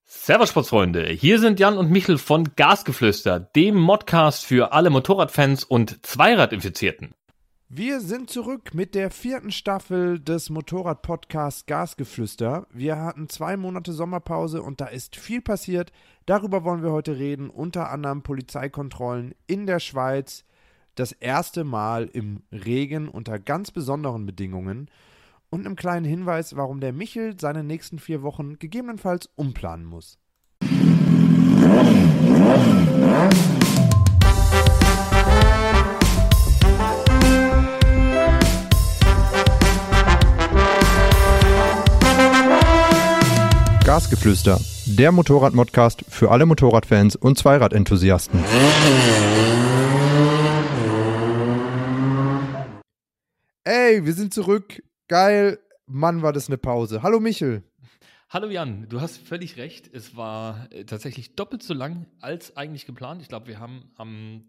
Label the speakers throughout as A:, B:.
A: Servus Sportsfreunde, hier sind Jan und Michel von Gasgeflüster, dem Modcast für alle Motorradfans und Zweiradinfizierten.
B: Wir sind zurück mit der 4. Staffel des Motorrad-Podcasts Gasgeflüster. Wir hatten 2 Monate Sommerpause und da ist viel passiert. Darüber wollen wir heute reden, unter anderem Polizeikontrollen in der Schweiz, das erste Mal im Regen unter ganz besonderen Bedingungen und einem kleinen Hinweis, warum der Michel seine nächsten 4 Wochen gegebenenfalls umplanen muss.
C: Gasgeflüster, der Motorrad-Modcast für alle Motorradfans und Zweiradenthusiasten.
B: Ey, wir sind zurück. Geil. Mann, war das eine Pause. Hallo Michel.
A: Hallo Jan, du hast völlig recht, es war tatsächlich doppelt so lang als eigentlich geplant. Ich glaube, wir haben am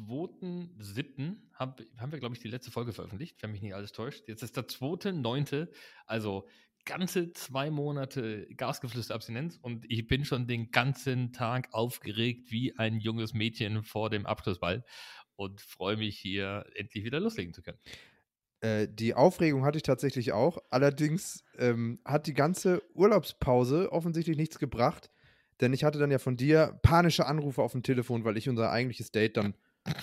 A: 2.7. haben wir, glaube ich, die letzte Folge veröffentlicht, wenn mich nicht alles täuscht. Jetzt ist der 2.9., also ganze 2 Monate Gasgeflüster-Abstinenz und ich bin schon den ganzen Tag aufgeregt wie ein junges Mädchen vor dem Abschlussball und freue mich hier endlich wieder loslegen zu können.
B: Die Aufregung hatte ich tatsächlich auch. Allerdings hat die ganze Urlaubspause offensichtlich nichts gebracht, denn ich hatte dann ja von dir panische Anrufe auf dem Telefon, weil ich unser eigentliches Date dann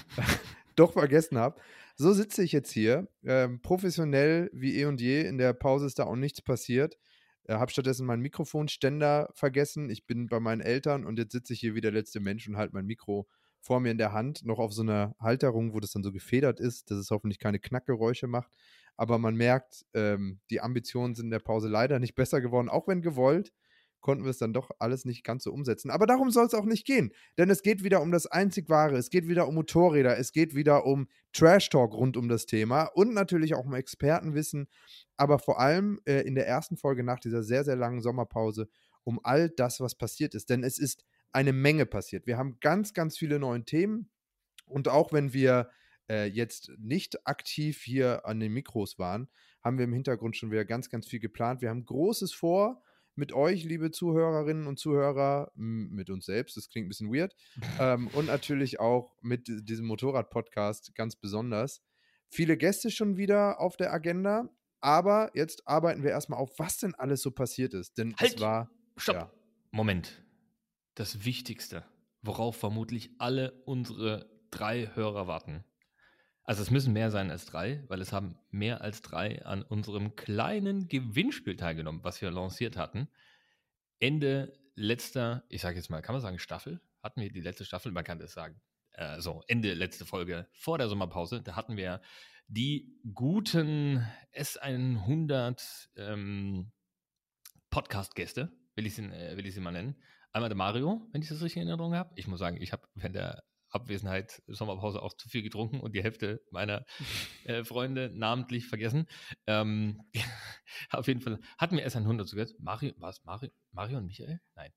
B: doch vergessen habe. So sitze ich jetzt hier, professionell wie eh und je. In der Pause ist da auch nichts passiert. Habe stattdessen meinen Mikrofonständer vergessen. Ich bin bei meinen Eltern und jetzt sitze ich hier wie der letzte Mensch und halte mein Mikro vor mir in der Hand, noch auf so einer Halterung, wo das dann so gefedert ist, dass es hoffentlich keine Knackgeräusche macht. Aber man merkt, die Ambitionen sind in der Pause leider nicht besser geworden. Auch wenn gewollt, konnten wir es dann doch alles nicht ganz so umsetzen. Aber darum soll es auch nicht gehen. Denn es geht wieder um das einzig Wahre. Es geht wieder um Motorräder. Es geht wieder um Trash-Talk rund um das Thema. Und natürlich auch um Expertenwissen. Aber vor allem in der ersten Folge nach dieser sehr, sehr langen Sommerpause um all das, was passiert ist. Denn es ist eine Menge passiert. Wir haben ganz, ganz viele neue Themen und auch wenn wir jetzt nicht aktiv hier an den Mikros waren, haben wir im Hintergrund schon wieder ganz, ganz viel geplant. Wir haben Großes vor mit euch, liebe Zuhörerinnen und Zuhörer, mit uns selbst, das klingt ein bisschen weird, und natürlich auch mit diesem Motorrad-Podcast ganz besonders. Viele Gäste schon wieder auf der Agenda, aber jetzt arbeiten wir erstmal auf, was denn alles so passiert ist. Denn
A: Halt!
B: es war...
A: Stopp!
B: Ja.
A: Moment. Das Wichtigste, worauf vermutlich alle unsere 3 Hörer warten. Also es müssen mehr sein als 3, weil es haben mehr als 3 an unserem kleinen Gewinnspiel teilgenommen, was wir lanciert hatten. Ende letzter, ich sage jetzt mal, kann man sagen Staffel? Hatten wir die letzte Staffel? Man kann das sagen. Ende letzte Folge vor der Sommerpause, da hatten wir die guten S100 Podcast-Gäste, will ich sie mal nennen. Einmal der Mario, wenn ich das richtig in Erinnerung habe. Ich muss sagen, ich habe während der Abwesenheit Sommerpause auch zu viel getrunken und die Hälfte meiner Freunde namentlich vergessen. Auf jeden Fall hatten wir S100 zu Gast. Mario und Michael? Nein.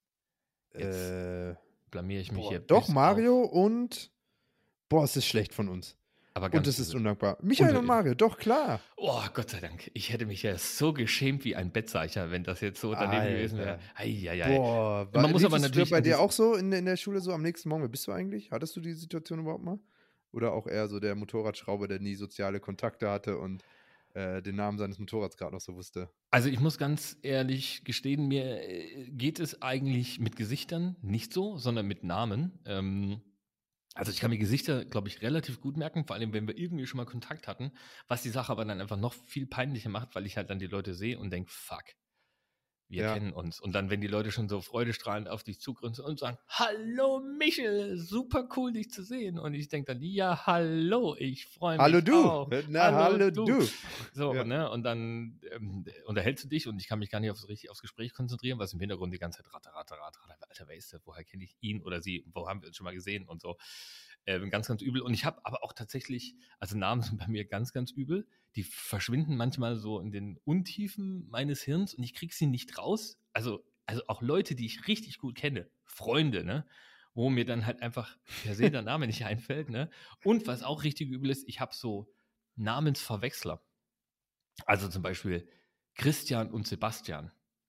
A: Jetzt blamiere ich mich hier.
B: Doch, Mario und... Boah, es ist schlecht von uns.
A: Aber
B: und es ist undankbar. Michael und Mario, doch, klar.
A: Oh, Gott sei Dank. Ich hätte mich ja so geschämt wie ein Bettseicher, wenn das jetzt so daneben gewesen wäre.
B: Boah,
A: man muss aber natürlich
B: bei dir auch so in der Schule so am nächsten Morgen? Wer bist du eigentlich? Hattest du die Situation überhaupt mal? Oder auch eher so der Motorradschrauber, der nie soziale Kontakte hatte und den Namen seines Motorrads gerade noch so wusste?
A: Also ich muss ganz ehrlich gestehen, mir geht es eigentlich mit Gesichtern nicht so, sondern mit Namen. Also ich kann mir Gesichter, glaube ich, relativ gut merken, vor allem, wenn wir irgendwie schon mal Kontakt hatten, was die Sache aber dann einfach noch viel peinlicher macht, weil ich halt dann die Leute sehe und denke, fuck, wir kennen uns. Und dann, wenn die Leute schon so freudestrahlend auf dich zugrunzen und sagen, hallo Michel, super cool, dich zu sehen. Und ich denke dann, ja, hallo, ich freue mich
B: Hallo du.
A: auch.
B: Hallo du.
A: So, ja. Ne? Und dann unterhältst du dich und ich kann mich gar nicht richtig aufs Gespräch konzentrieren, was im Hintergrund die ganze Zeit ratter. Alter, wer ist der? Woher kenne ich ihn oder sie? Wo haben wir uns schon mal gesehen? Und so. Ganz, ganz übel. Und ich habe aber auch tatsächlich, also Namen sind bei mir ganz, ganz übel. Die verschwinden manchmal so in den Untiefen meines Hirns und ich kriege sie nicht raus. Also auch Leute, die ich richtig gut kenne, Freunde, ne? Wo mir dann halt einfach per se der Name nicht einfällt, ne? Und was auch richtig übel ist, ich habe so Namensverwechsler. Also zum Beispiel Christian und Sebastian.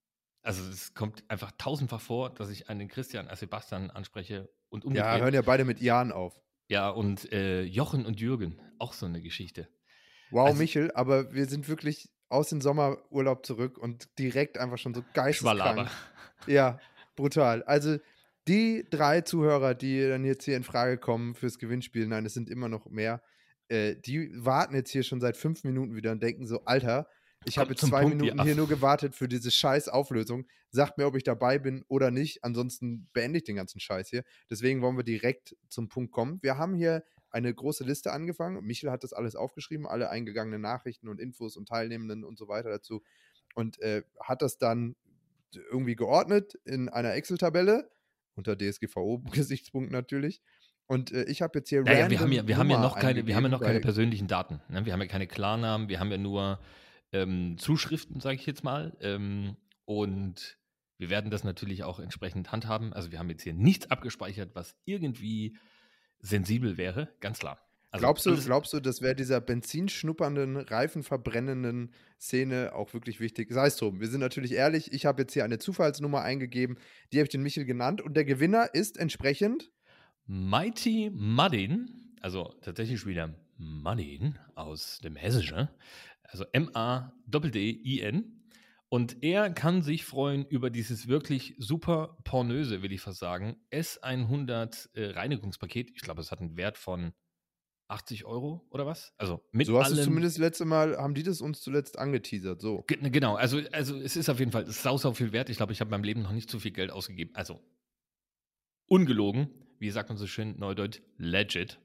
A: Also es kommt einfach tausendfach vor, dass ich einen Christian als Sebastian anspreche und
B: Ja,
A: umgekehrt.
B: hören ja beide mit Jan auf.
A: Ja, und Jochen und Jürgen, auch so eine Geschichte.
B: Wow,
A: Also-
B: Michel, aber wir sind wirklich aus dem Sommerurlaub zurück und direkt einfach schon so geisteskrank.
A: Schwalaber.
B: Ja, brutal. Also die 3 Zuhörer, die dann jetzt hier in Frage kommen fürs Gewinnspiel, nein, es sind immer noch mehr, die warten jetzt hier schon seit 5 Minuten wieder und denken so, Alter, ich habe
A: Kommt
B: jetzt
A: zum
B: 2
A: Punkt,
B: Minuten
A: ihr
B: hier
A: Aff.
B: nur gewartet für diese scheiß Auflösung. Sagt mir, ob ich dabei bin oder nicht. Ansonsten beende ich den ganzen Scheiß hier. Deswegen wollen wir direkt zum Punkt kommen. Wir haben hier eine große Liste angefangen. Michel hat das alles aufgeschrieben, alle eingegangenen Nachrichten und Infos und Teilnehmenden und so weiter dazu. Und hat das dann irgendwie geordnet in einer Excel-Tabelle, unter DSGVO-Gesichtspunkten natürlich. Und ich habe jetzt hier
A: Naja, wir haben ja
B: Nummer
A: noch keine
B: eingegeben,
A: persönlichen Daten. Ne? Wir haben ja keine Klarnamen, wir haben ja nur Zuschriften, sage ich jetzt mal. Und wir werden das natürlich auch entsprechend handhaben. Also wir haben jetzt hier nichts abgespeichert, was irgendwie sensibel wäre, ganz klar. Also
B: Glaubst du, das wäre dieser benzinschnuppernden, reifenverbrennenden Szene auch wirklich wichtig? Sei es drum, wir sind natürlich ehrlich, ich habe jetzt hier eine Zufallsnummer eingegeben, die habe ich den Michel genannt und der Gewinner ist entsprechend
A: Mighty Muddin, also tatsächlich wieder Muddin aus dem Hessischen, also M-A-D-D-I-N. Und er kann sich freuen über dieses wirklich super pornöse, will ich fast sagen, S100 Reinigungspaket. Ich glaube, es hat einen Wert von 80 € oder was? Also mit
B: so hast du es
A: allem.
B: zumindest letzte Mal, haben die das uns zuletzt angeteasert, so.
A: Genau, also es ist auf jeden Fall sau viel wert. Ich glaube, ich habe in meinem Leben noch nicht so viel Geld ausgegeben. Also ungelogen, wie sagt man so schön neudeutsch, legit.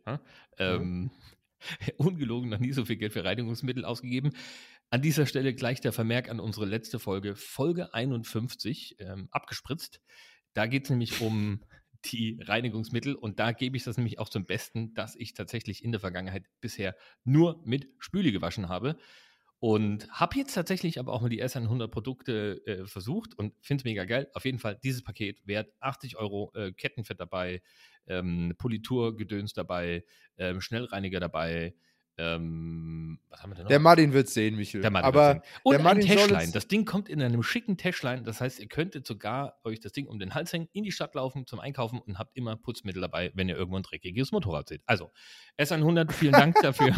A: Ungelogen noch nie so viel Geld für Reinigungsmittel ausgegeben. An dieser Stelle gleich der Vermerk an unsere letzte Folge, Folge 51, abgespritzt. Da geht es nämlich um die Reinigungsmittel und da gebe ich das nämlich auch zum Besten, dass ich tatsächlich in der Vergangenheit bisher nur mit Spüli gewaschen habe. Und habe jetzt tatsächlich aber auch mal die S100 Produkte versucht und finde es mega geil. Auf jeden Fall dieses Paket wert 80 €, Kettenfett dabei, Politurgedöns dabei, Schnellreiniger dabei. Was haben wir denn noch?
B: Der Martin wird sehen, Michel.
A: Der Martin
B: Aber
A: wird's sehen. Und
B: der
A: ein
B: Martin soll
A: Täschlein.
B: jetzt,
A: Das Ding kommt in einem schicken Täschlein. Das heißt, ihr könntet sogar euch das Ding um den Hals hängen, in die Stadt laufen zum Einkaufen und habt immer Putzmittel dabei, wenn ihr irgendwo ein dreckiges Motorrad seht. Also, S100, vielen Dank dafür.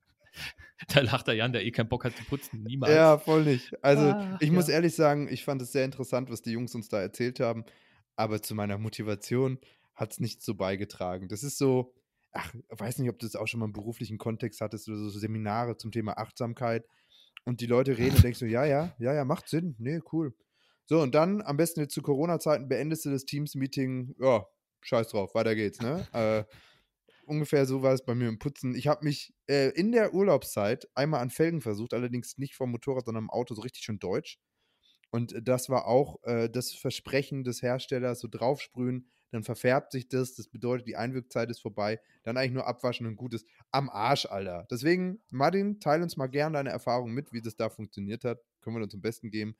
A: Da lacht der Jan, der eh keinen Bock hat zu putzen. Niemals.
B: ja, voll nicht. Also, ich muss
A: ja.
B: ehrlich sagen, ich fand es sehr interessant, was die Jungs uns da erzählt haben. Aber zu meiner Motivation hat es nicht so beigetragen. Das ist so, weiß nicht, ob du das auch schon mal im beruflichen Kontext hattest oder so Seminare zum Thema Achtsamkeit. Und die Leute reden und denkst so, ja, macht Sinn. Nee, cool. So, und dann am besten jetzt zu Corona-Zeiten beendest du das Teams-Meeting. Ja, scheiß drauf, weiter geht's, ne? Ungefähr so war es bei mir im Putzen. Ich habe mich in der Urlaubszeit einmal an Felgen versucht, allerdings nicht vom Motorrad, sondern im Auto, so richtig schön deutsch. Und das war auch das Versprechen des Herstellers, so draufsprühen, dann verfärbt sich das. Das bedeutet, die Einwirkzeit ist vorbei. Dann eigentlich nur abwaschen und gut ist. Am Arsch, Alter. Deswegen, Martin, teile uns mal gerne deine Erfahrung mit, wie das da funktioniert hat. Können wir uns zum Besten geben.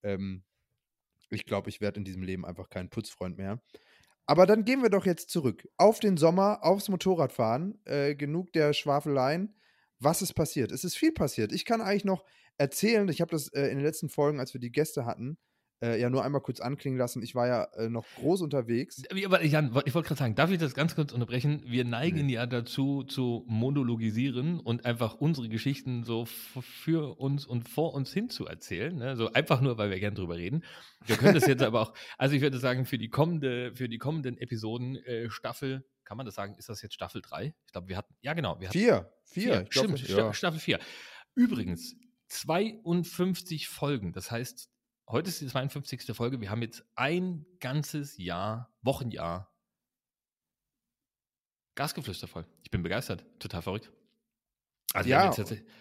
B: Ich glaube, ich werde in diesem Leben einfach kein Putzfreund mehr. Aber dann gehen wir doch jetzt zurück. Auf den Sommer, aufs Motorradfahren. Genug der Schwafeleien. Was ist passiert? Es ist viel passiert. Ich kann eigentlich noch erzählen, ich habe das in den letzten Folgen, als wir die Gäste hatten, ja nur einmal kurz anklingen lassen. Ich war ja noch groß unterwegs.
A: Aber Jan, ich wollte gerade sagen, darf ich das ganz kurz unterbrechen? Wir neigen ja dazu, zu monologisieren und einfach unsere Geschichten so für uns und vor uns hin zu erzählen. Ne? So einfach nur, weil wir gern drüber reden. Wir können das jetzt aber auch, also ich würde sagen, für die kommenden Episoden Staffel, kann man das sagen, ist das jetzt Staffel 3? Ich glaube, wir hatten, ja genau. Wir hatten
B: 4.
A: Ich glaub, stimmt,
B: ja.
A: Staffel 4. Übrigens, 52 Folgen, das heißt, heute ist die 52. Folge. Wir haben jetzt ein ganzes Jahr, Wochenjahr, Gasgeflüster voll. Ich bin begeistert. Total verrückt. Also,
B: ja.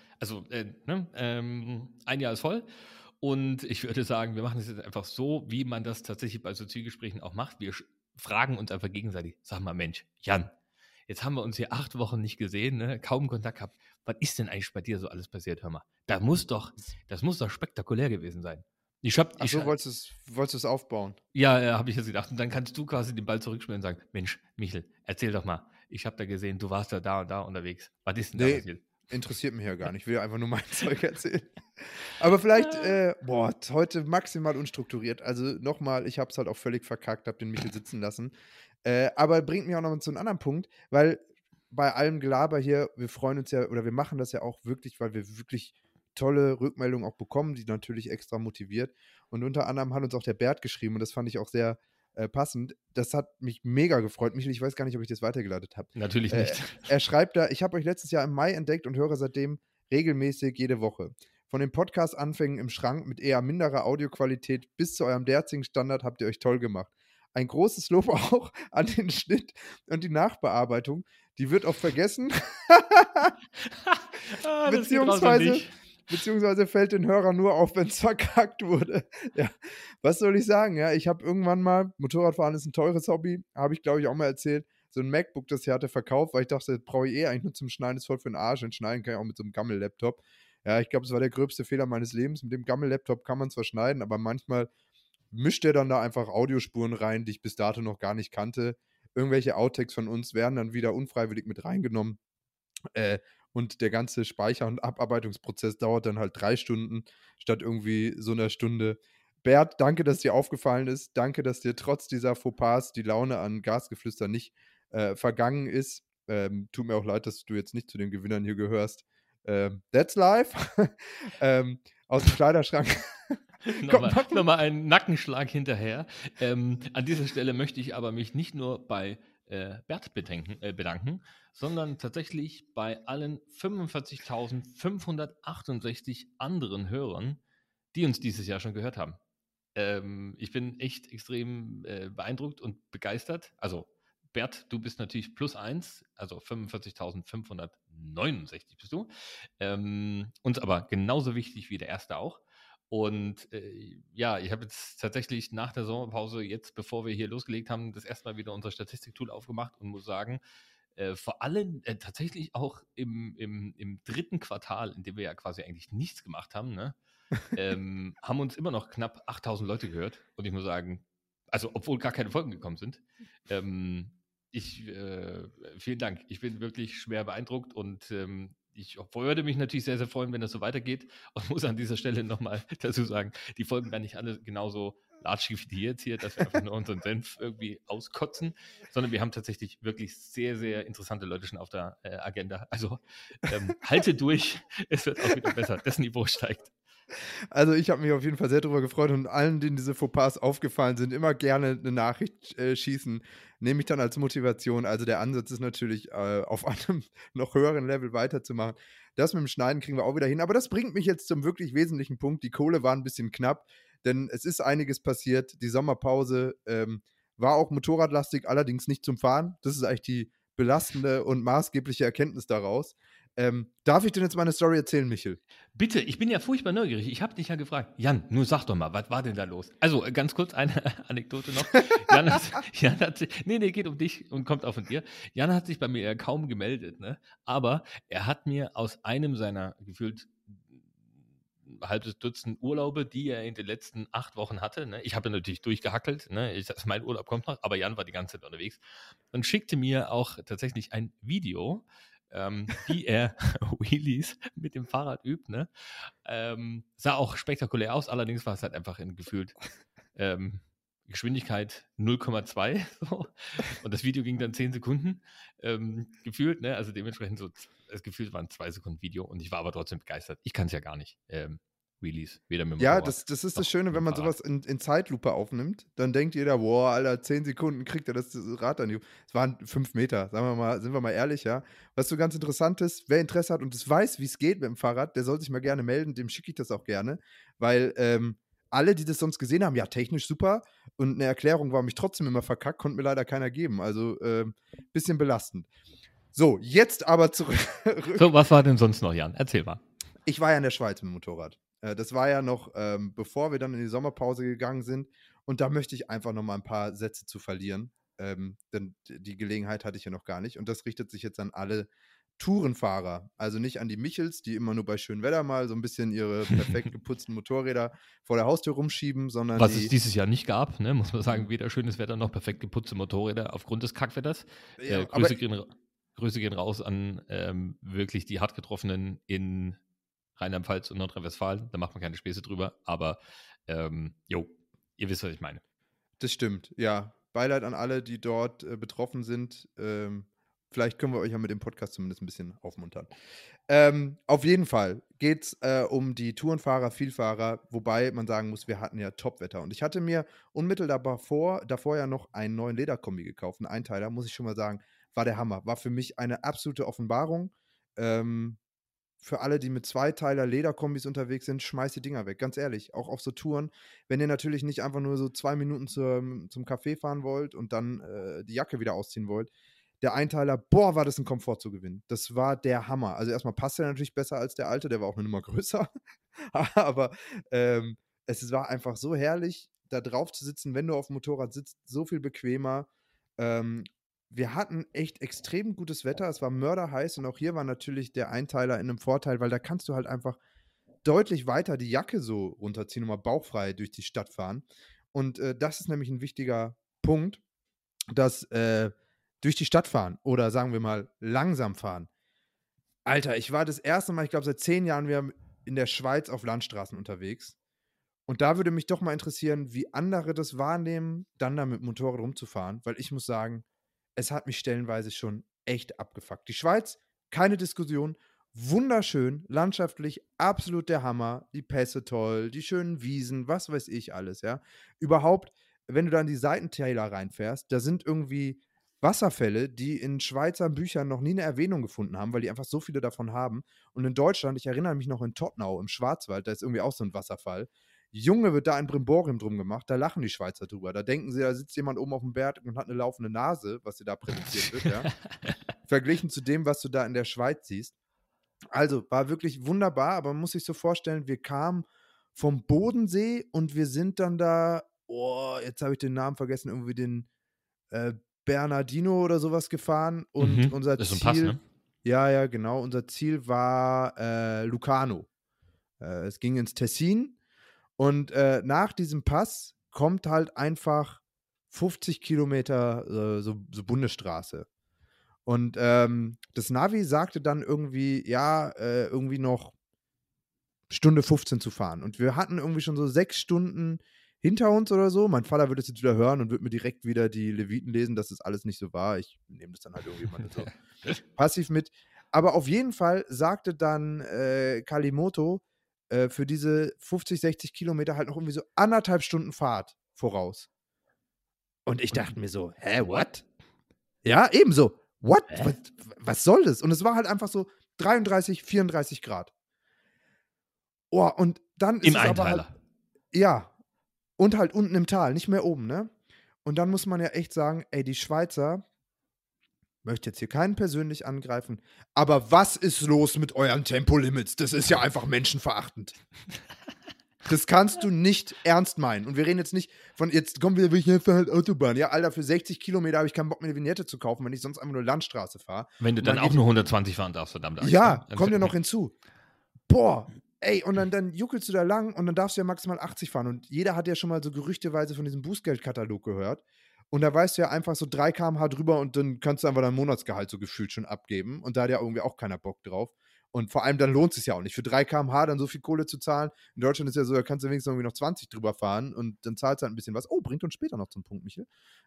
A: Ein Jahr ist voll. Und ich würde sagen, wir machen es jetzt einfach so, wie man das tatsächlich bei so Zielgesprächen auch macht. Wir fragen uns einfach gegenseitig, sag mal, Mensch, Jan, jetzt haben wir uns hier 8 Wochen nicht gesehen, ne? Kaum Kontakt gehabt. Was ist denn eigentlich bei dir so alles passiert? Hör mal, das muss doch spektakulär gewesen sein.
B: Wolltest du es aufbauen?
A: Ja, habe ich jetzt gedacht. Und dann kannst du quasi den Ball zurückspielen und sagen, Mensch, Michel, erzähl doch mal. Ich habe da gesehen, du warst da und da unterwegs. Was ist denn da passiert?
B: interessiert mich ja gar nicht. Ich will ja einfach nur mein Zeug erzählen. Aber vielleicht, heute maximal unstrukturiert. Also nochmal, ich habe es halt auch völlig verkackt, habe den Michel sitzen lassen. Aber bringt mich auch noch zu einem anderen Punkt, weil bei allem Gelaber hier, wir freuen uns ja, oder wir machen das ja auch wirklich, weil wir wirklich tolle Rückmeldungen auch bekommen, die natürlich extra motiviert. Und unter anderem hat uns auch der Bert geschrieben und das fand ich auch sehr passend. Das hat mich mega gefreut. Michel, ich weiß gar nicht, ob ich das weitergeleitet habe.
A: Natürlich nicht.
B: Er schreibt da, ich habe euch letztes Jahr im Mai entdeckt und höre seitdem regelmäßig jede Woche. Von den Podcast-Anfängen im Schrank mit eher minderer Audioqualität bis zu eurem derzigen Standard habt ihr euch toll gemacht. Ein großes Lob auch an den Schnitt und die Nachbearbeitung. Die wird oft vergessen. Beziehungsweise fällt den Hörern nur auf, wenn es verkackt wurde. Ja, was soll ich sagen? Ja, ich habe irgendwann mal, Motorradfahren ist ein teures Hobby, habe ich glaube ich auch mal erzählt, so ein MacBook, das ich hatte, verkauft, weil ich dachte, das brauche ich eigentlich nur zum Schneiden, ist voll für den Arsch. Und schneiden kann ich auch mit so einem Gammel-Laptop. Ja, ich glaube, es war der gröbste Fehler meines Lebens. Mit dem Gammel-Laptop kann man zwar schneiden, aber manchmal mischt der dann da einfach Audiospuren rein, die ich bis dato noch gar nicht kannte. Irgendwelche Outtakes von uns werden dann wieder unfreiwillig mit reingenommen. Und der ganze Speicher- und Abarbeitungsprozess dauert dann halt 3 Stunden statt irgendwie so einer Stunde. Bert, danke, dass dir aufgefallen ist. Danke, dass dir trotz dieser Fauxpas die Laune an Gasgeflüster nicht vergangen ist. Tut mir auch leid, dass du jetzt nicht zu den Gewinnern hier gehörst. That's life. Aus dem Kleiderschrank.
A: Nochmal einen Nackenschlag hinterher. An dieser Stelle möchte ich aber mich nicht nur bei Bert bedanken, sondern tatsächlich bei allen 45.568 anderen Hörern, die uns dieses Jahr schon gehört haben. Ich bin echt extrem beeindruckt und begeistert. Also Bert, du bist natürlich +1, also 45.569 bist du. Uns aber genauso wichtig wie der erste auch. Und ich habe jetzt tatsächlich nach der Sommerpause, jetzt bevor wir hier losgelegt haben, das erste Mal wieder unser Statistiktool aufgemacht und muss sagen, vor allem tatsächlich auch im dritten Quartal, in dem wir ja quasi eigentlich nichts gemacht haben, ne, haben uns immer noch knapp 8.000 Leute gehört. Und ich muss sagen, also obwohl gar keine Folgen gekommen sind, vielen Dank. Ich bin wirklich schwer beeindruckt und ich würde mich natürlich sehr, sehr freuen, wenn das so weitergeht und muss an dieser Stelle nochmal dazu sagen, die Folgen werden nicht alle genauso latschig wie die jetzt hier, dass wir einfach nur unseren Senf irgendwie auskotzen, sondern wir haben tatsächlich wirklich sehr, sehr interessante Leute schon auf der Agenda. Also halte durch, es wird auch wieder besser, das Niveau steigt.
B: Also ich habe mich auf jeden Fall sehr darüber gefreut und allen, denen diese Fauxpas aufgefallen sind, immer gerne eine Nachricht schießen, nehme ich dann als Motivation. Also der Ansatz ist natürlich, auf einem noch höheren Level weiterzumachen. Das mit dem Schneiden kriegen wir auch wieder hin. Aber das bringt mich jetzt zum wirklich wesentlichen Punkt. Die Kohle war ein bisschen knapp, denn es ist einiges passiert. Die Sommerpause war auch motorradlastig, allerdings nicht zum Fahren. Das ist eigentlich die belastende und maßgebliche Erkenntnis daraus. Darf ich denn jetzt meine Story erzählen, Michel?
A: Bitte, ich bin ja furchtbar neugierig. Ich habe dich ja gefragt. Jan, nur sag doch mal, was war denn da los? Also, ganz kurz eine Anekdote noch. Geht um dich und kommt auch von dir. Jan hat sich bei mir ja kaum gemeldet, ne? Aber er hat mir aus einem seiner gefühlt halbes Dutzend Urlaube, die er in den letzten 8 Wochen hatte, ne? Ich habe natürlich durchgehackelt, ne? Mein Urlaub kommt noch, aber Jan war die ganze Zeit unterwegs und schickte mir auch tatsächlich ein Video, wie er Wheelies mit dem Fahrrad übt, ne? Sah auch spektakulär aus, allerdings war es halt einfach in gefühlt Geschwindigkeit 0,2 so. Und das Video ging dann 10 Sekunden gefühlt, ne? Also dementsprechend so, das Gefühl waren 2 Sekunden Video und ich war aber trotzdem begeistert. Ich kann es ja gar nicht. Wheelies, weder mit dem
B: Ja,
A: Motorrad
B: das ist
A: noch
B: das Schöne,
A: mit
B: wenn
A: dem
B: man
A: Fahrrad.
B: sowas in Zeitlupe aufnimmt, dann denkt jeder, boah, Alter, 10 Sekunden kriegt er das Rad an. Es waren 5 Meter, sagen wir mal, sind wir mal ehrlich, ja. Was so ganz interessant ist, wer Interesse hat und es weiß, wie es geht mit dem Fahrrad, der soll sich mal gerne melden, dem schicke ich das auch gerne, weil alle, die das sonst gesehen haben, ja, technisch super und eine Erklärung, warum ich trotzdem immer verkackt, konnte mir leider keiner geben. Also, bisschen belastend. So, jetzt aber zurück.
A: So, was war denn sonst noch, Jan? Erzähl mal.
B: Ich war ja in der Schweiz mit dem Motorrad. Das war ja noch, bevor wir dann in die Sommerpause gegangen sind. Und da möchte ich einfach noch mal ein paar Sätze zu verlieren. Denn die Gelegenheit hatte ich ja noch gar nicht. Und das richtet sich jetzt an alle Tourenfahrer. Also nicht an die Michels, die immer nur bei schönem Wetter mal so ein bisschen ihre perfekt geputzten Motorräder vor der Haustür rumschieben, sondern
A: Was es dieses Jahr nicht gab, ne, muss man sagen, weder schönes Wetter noch perfekt geputzte Motorräder aufgrund des Kackwetters.
B: Ja,
A: Grüße Grüße gehen raus an wirklich die hart Getroffenen in Rheinland-Pfalz und Nordrhein-Westfalen. Da macht man keine Späße drüber. Aber, ihr wisst, was ich meine.
B: Das stimmt, ja. Beileid an alle, die dort betroffen sind. Vielleicht können wir euch ja mit dem Podcast zumindest ein bisschen aufmuntern. Auf jeden Fall geht es um die Tourenfahrer, Vielfahrer, wobei man sagen muss, wir hatten ja Topwetter. Und ich hatte mir unmittelbar davor ja noch einen neuen Lederkombi gekauft, einen Einteiler, muss ich schon mal sagen, war der Hammer. War für mich eine absolute Offenbarung. Für alle, die mit Zweiteiler Lederkombis unterwegs sind, schmeißt die Dinger weg. Ganz ehrlich, auch auf so Touren. Wenn ihr natürlich nicht einfach nur so 2 Minuten zum Café fahren wollt und dann die Jacke wieder ausziehen wollt. Der Einteiler, boah, war das ein Komfort zu gewinnen. Das war der Hammer. Also erstmal passt der natürlich besser als der alte, der war auch eine Nummer größer. Aber es war einfach so herrlich, da drauf zu sitzen, wenn du auf dem Motorrad sitzt, so viel bequemer. Wir hatten echt extrem gutes Wetter, es war mörderheiß und auch hier war natürlich der Einteiler in einem Vorteil, weil da kannst du halt einfach deutlich weiter die Jacke so runterziehen und mal bauchfrei durch die Stadt fahren. Und das ist nämlich ein wichtiger Punkt, dass durch die Stadt fahren oder sagen wir mal langsam fahren. Alter, ich war das erste Mal, ich glaube seit 10 Jahren wieder in der Schweiz auf Landstraßen unterwegs. Und da würde mich doch mal interessieren, wie andere das wahrnehmen, dann da mit dem Motorrad rumzufahren, weil ich muss sagen, es hat mich stellenweise schon echt abgefuckt. Die Schweiz, keine Diskussion, wunderschön, landschaftlich, absolut der Hammer, die Pässe toll, die schönen Wiesen, was weiß ich alles, ja. Überhaupt, wenn du da in die Seitentäler reinfährst, da sind irgendwie Wasserfälle, die in Schweizer Büchern noch nie eine Erwähnung gefunden haben, weil die einfach so viele davon haben. Und in Deutschland, ich erinnere mich noch in Todtnau im Schwarzwald, da ist irgendwie auch so ein Wasserfall. Junge, wird da ein Brimborium drum gemacht, da lachen die Schweizer drüber. Da denken sie, da sitzt jemand oben auf dem Berg und hat eine laufende Nase, was dir da präsentiert wird, ja. Verglichen zu dem, was du da in der Schweiz siehst. Also, war wirklich wunderbar, aber man muss sich so vorstellen, wir kamen vom Bodensee und wir sind dann da, jetzt habe ich den Namen vergessen, irgendwie den Bernardino oder sowas gefahren und unser
A: das ist
B: Ziel,
A: so ein Pass, ne?
B: ja, genau, unser Ziel war Lucano. Es ging ins Tessin. Und nach diesem Pass kommt halt einfach 50 Kilometer so Bundesstraße. Und das Navi sagte dann irgendwie, ja, irgendwie noch Stunde 15 zu fahren. Und wir hatten irgendwie schon so 6 Stunden hinter uns oder so. Mein Vater würde es jetzt wieder hören und würde mir direkt wieder die Leviten lesen, dass das alles nicht so war. Ich nehme das dann halt irgendjemand so passiv mit. Aber auf jeden Fall sagte dann Kalimoto, für diese 50, 60 Kilometer halt noch irgendwie so 1,5 Stunden Fahrt voraus. Und ich dachte mir so, what? Ja, ebenso. What? Was soll das? Und es war halt einfach so 33, 34 Grad. Oh, und dann ist
A: Im
B: es aber
A: Einteiler.
B: halt, ja, und halt unten im Tal, nicht mehr oben, ne? Und dann muss man ja echt sagen, ey, die Schweizer, möchte jetzt hier keinen persönlich angreifen, aber was ist los mit euren Tempolimits? Das ist ja einfach menschenverachtend. Das kannst du nicht ernst meinen. Und wir reden jetzt nicht von, jetzt kommen wir wirklich halt Autobahn. Ja, Alter, für 60 Kilometer habe ich keinen Bock, mir eine Vignette zu kaufen, wenn ich sonst einfach nur Landstraße fahre.
A: Wenn du dann auch nur 120 fahren darfst, verdammt.
B: Ja, kommt ja noch hinzu. Boah, ey, und dann juckelst du da lang und dann darfst du ja maximal 80 fahren. Und jeder hat ja schon mal so gerüchteweise von diesem Bußgeldkatalog gehört. Und da weißt du ja einfach so 3 km/h drüber und dann kannst du einfach dein Monatsgehalt so gefühlt schon abgeben. Und da hat ja irgendwie auch keiner Bock drauf. Und vor allem dann lohnt es sich ja auch nicht. Für 3 km/h dann so viel Kohle zu zahlen. In Deutschland ist ja so, da kannst du wenigstens irgendwie noch 20 drüber fahren und dann zahlst du halt ein bisschen was. Oh, bringt uns später noch zum Punkt, Michel.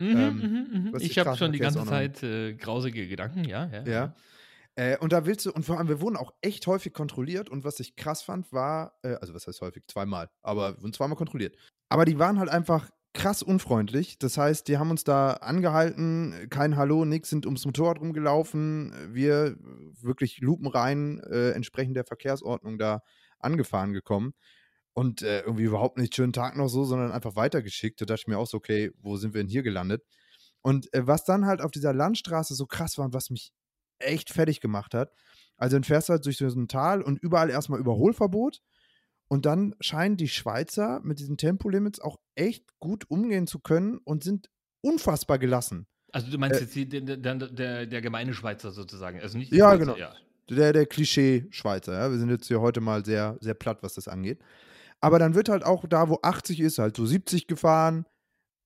A: Ich habe schon die ganze Zeit grausige Gedanken, ja.
B: Und da willst du, und vor allem, wir wurden auch echt häufig kontrolliert. Und was ich krass fand, war, also was heißt häufig? 2-mal, aber wir wurden 2-mal kontrolliert. Aber die waren halt einfach krass unfreundlich. Das heißt, die haben uns da angehalten, kein Hallo, nix, sind ums Motorrad rumgelaufen. Wir wirklich lupenrein, entsprechend der Verkehrsordnung da angefahren gekommen. Und irgendwie überhaupt nicht schönen Tag noch so, sondern einfach weitergeschickt. Da dachte ich mir auch so, okay, wo sind wir denn hier gelandet? Und was dann halt auf dieser Landstraße so krass war und was mich echt fertig gemacht hat, also dann fährst du halt durch so ein Tal und überall erstmal Überholverbot. Und dann scheinen die Schweizer mit diesen Tempolimits auch echt gut umgehen zu können und sind unfassbar gelassen.
A: Also du meinst jetzt der gemeine Schweizer sozusagen, also nicht die
B: Ja,
A: Schweizer,
B: genau.
A: Ja.
B: Der Klischee-Schweizer, ja. Wir sind jetzt hier heute mal sehr, sehr platt, was das angeht. Aber dann wird halt auch da, wo 80 ist, halt so 70 gefahren.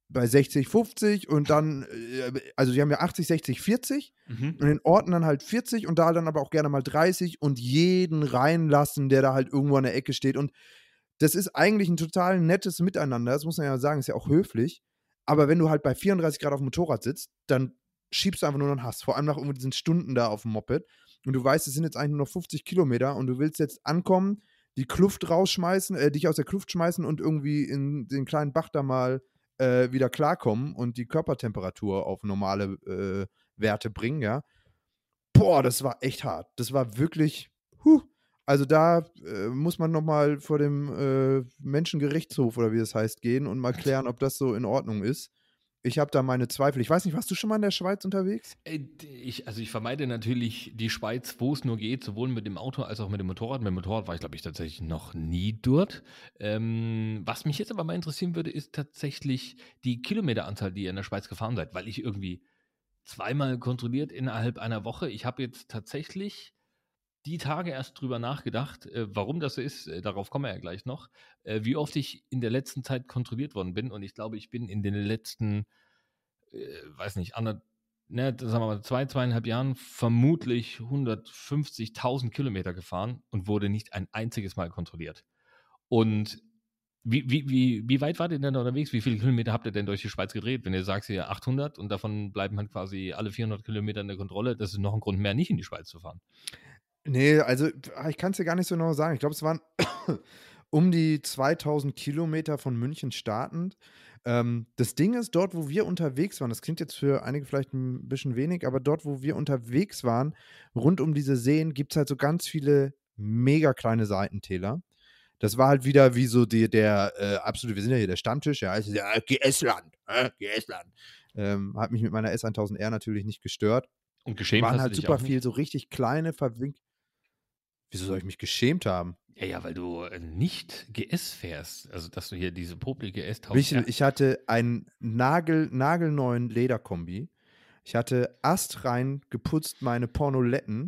B: bei 60, 50 und dann, also die haben ja 80, 60, 40 und in Orten dann halt 40 und da dann aber auch gerne mal 30 und jeden reinlassen, der da halt irgendwo an der Ecke steht. Und das ist eigentlich ein total nettes Miteinander, das muss man ja sagen, ist ja auch höflich. Aber wenn du halt bei 34 Grad auf dem Motorrad sitzt, dann schiebst du einfach nur noch einen Hass. Vor allem nach irgendwie diesen Stunden da auf dem Moped. Und du weißt, es sind jetzt eigentlich nur noch 50 Kilometer und du willst jetzt ankommen, die Kluft rausschmeißen, dich aus der Kluft schmeißen und irgendwie in den kleinen Bach da mal wieder klarkommen und die Körpertemperatur auf normale Werte bringen, ja. Boah, das war echt hart. Das war wirklich, also da muss man nochmal vor dem Menschengerichtshof oder wie das heißt gehen und mal klären, ob das so in Ordnung ist. Ich habe da meine Zweifel. Ich weiß nicht, warst du schon mal in der Schweiz unterwegs?
A: Ich vermeide natürlich die Schweiz, wo es nur geht, sowohl mit dem Auto als auch mit dem Motorrad. Mit dem Motorrad war ich, glaube ich, tatsächlich noch nie dort. Was mich jetzt aber mal interessieren würde, ist tatsächlich die Kilometeranzahl, die ihr in der Schweiz gefahren seid, weil ich irgendwie zweimal kontrolliert innerhalb einer Woche. Ich habe jetzt tatsächlich die Tage erst drüber nachgedacht, warum das so ist, darauf kommen wir ja gleich noch, wie oft ich in der letzten Zeit kontrolliert worden bin. Und ich glaube, ich bin in den letzten, weiß nicht, sagen wir mal, 2,5 Jahren vermutlich 150.000 Kilometer gefahren und wurde nicht ein einziges Mal kontrolliert. Und wie weit wart ihr denn da unterwegs? Wie viele Kilometer habt ihr denn durch die Schweiz gedreht? Wenn ihr sagt, ihr 800 und davon bleiben halt quasi alle 400 Kilometer in der Kontrolle, das ist noch ein Grund mehr, nicht in die Schweiz zu fahren.
B: Nee, also ich kann es dir gar nicht so genau sagen. Ich glaube, es waren um die 2000 Kilometer von München startend. Das Ding ist, dort, wo wir unterwegs waren, das klingt jetzt für einige vielleicht ein bisschen wenig, aber dort, wo wir unterwegs waren, rund um diese Seen, gibt es halt so ganz viele mega kleine Seitentäler. Das war halt wieder wie so der absolute, wir sind ja hier der Stammtisch, ja, also ja, GS-Land, GS-Land. Hat mich mit meiner S1000R natürlich nicht gestört.
A: Und geschämt
B: Waren
A: hast du
B: halt
A: dich
B: super
A: auch
B: viel,
A: nicht?
B: so richtig kleine, Wieso soll ich mich geschämt haben?
A: Ja, weil du nicht GS fährst. Also, dass du hier diese popelige
B: Michel,
A: S1000R.
B: ich hatte einen nagelneuen Lederkombi. Ich hatte astrein geputzt meine Pornoletten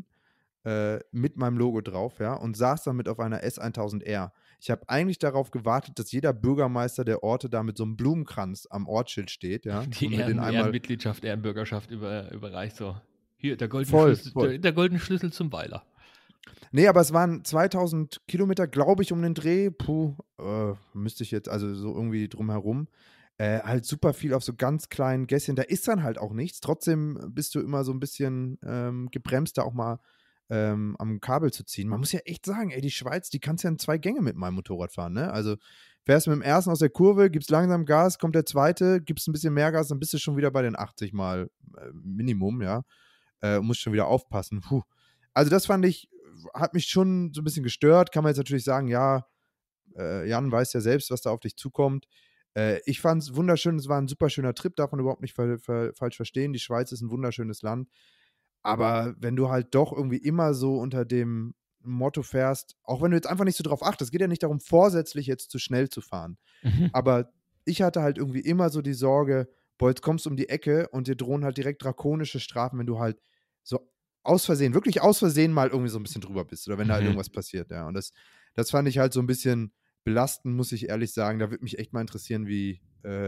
B: mit meinem Logo drauf, ja, und saß damit auf einer S1000R. Ich habe eigentlich darauf gewartet, dass jeder Bürgermeister der Orte da mit so einem Blumenkranz am Ortsschild steht, ja,
A: Die
B: und mir den einmal
A: Ehrenmitgliedschaft, Ehrenbürgerschaft überreicht so. Hier, der goldene
B: voll,
A: Schlüssel,
B: voll.
A: der goldene Schlüssel zum Weiler.
B: Nee, aber es waren 2000 Kilometer, glaube ich, um den Dreh. Müsste ich jetzt, also so irgendwie drumherum. Halt super viel auf so ganz kleinen Gässchen. Da ist dann halt auch nichts. Trotzdem bist du immer so ein bisschen gebremst, da auch mal am Kabel zu ziehen. Man muss ja echt sagen, ey, die Schweiz, die kannst ja in 2 Gänge mit meinem Motorrad fahren, ne? Also fährst mit dem ersten aus der Kurve, gibst langsam Gas, kommt der zweite, gibst ein bisschen mehr Gas, dann bist du schon wieder bei den 80 Mal Minimum, ja. Musst schon wieder aufpassen. Puh. Also das fand ich, hat mich schon so ein bisschen gestört. Kann man jetzt natürlich sagen, ja, Jan weiß ja selbst, was da auf dich zukommt. Ich fand es wunderschön, es war ein super schöner Trip, darf man überhaupt nicht falsch verstehen. Die Schweiz ist ein wunderschönes Land. Aber wenn du halt doch irgendwie immer so unter dem Motto fährst, auch wenn du jetzt einfach nicht so drauf achtest, es geht ja nicht darum, vorsätzlich jetzt zu schnell zu fahren.
A: Mhm.
B: Aber ich hatte halt irgendwie immer so die Sorge, boah, jetzt kommst du um die Ecke und dir drohen halt direkt drakonische Strafen, wenn du halt so aus Versehen, wirklich aus Versehen mal irgendwie so ein bisschen drüber bist oder wenn da halt
A: Mhm.
B: irgendwas passiert, ja. Und das fand ich halt so ein bisschen belastend, muss ich ehrlich sagen. Da würde mich echt mal interessieren, wie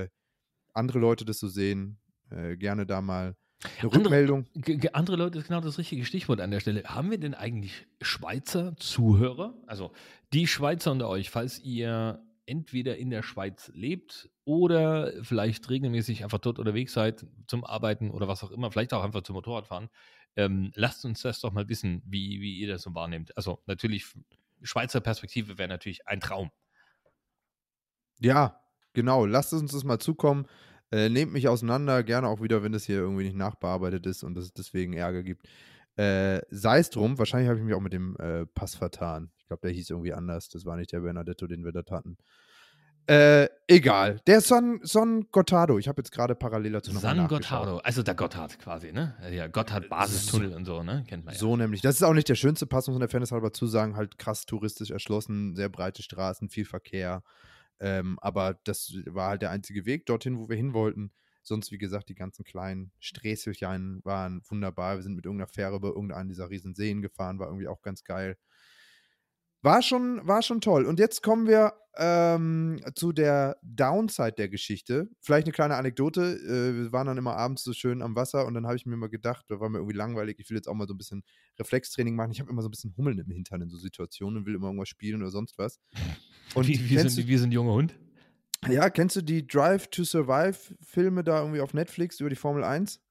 B: andere Leute das so sehen. Gerne da mal eine Rückmeldung.
A: Andere Leute ist genau das richtige Stichwort an der Stelle. Haben wir denn eigentlich Schweizer Zuhörer? Also die Schweizer unter euch, falls ihr entweder in der Schweiz lebt oder vielleicht regelmäßig einfach dort unterwegs seid zum Arbeiten oder was auch immer, vielleicht auch einfach zum Motorradfahren, lasst uns das doch mal wissen, wie ihr das so wahrnehmt. Also natürlich, Schweizer Perspektive wäre natürlich ein Traum.
B: Ja, genau. Lasst uns das mal zukommen. Nehmt mich auseinander, gerne auch wieder, wenn das hier irgendwie nicht nachbearbeitet ist und es deswegen Ärger gibt. Sei es drum, wahrscheinlich habe ich mich auch mit dem Pass vertan. Ich glaube, der hieß irgendwie anders. Das war nicht der Bernardetto, den wir dort hatten. Egal. Der Son Gottardo. Ich habe jetzt gerade parallel dazu nochmal
A: San
B: nachgeschaut.
A: Gottardo, also der Gotthard quasi, ne? Ja, Gotthard-Basistunnel und so, ne? Kennt man ja.
B: So nämlich. Das ist auch nicht der schönste Pass, muss man der Fairness halber zusagen. Halt krass touristisch erschlossen, sehr breite Straßen, viel Verkehr. Aber das war halt der einzige Weg dorthin, wo wir hin wollten. Sonst, wie gesagt, die ganzen kleinen Sträßelchen waren wunderbar. Wir sind mit irgendeiner Fähre über irgendeinen dieser riesen Seen gefahren, war irgendwie auch ganz geil. War schon toll. Und jetzt kommen wir zu der Downside der Geschichte. Vielleicht eine kleine Anekdote. Wir waren dann immer abends so schön am Wasser und dann habe ich mir mal gedacht, da war mir irgendwie langweilig, ich will jetzt auch mal so ein bisschen Reflextraining machen. Ich habe immer so ein bisschen Hummeln im Hintern in so Situationen und will immer irgendwas spielen oder sonst was. Und
A: wie sind junge Hund?
B: Ja, kennst du die Drive to Survive Filme da irgendwie auf Netflix über die Formel 1?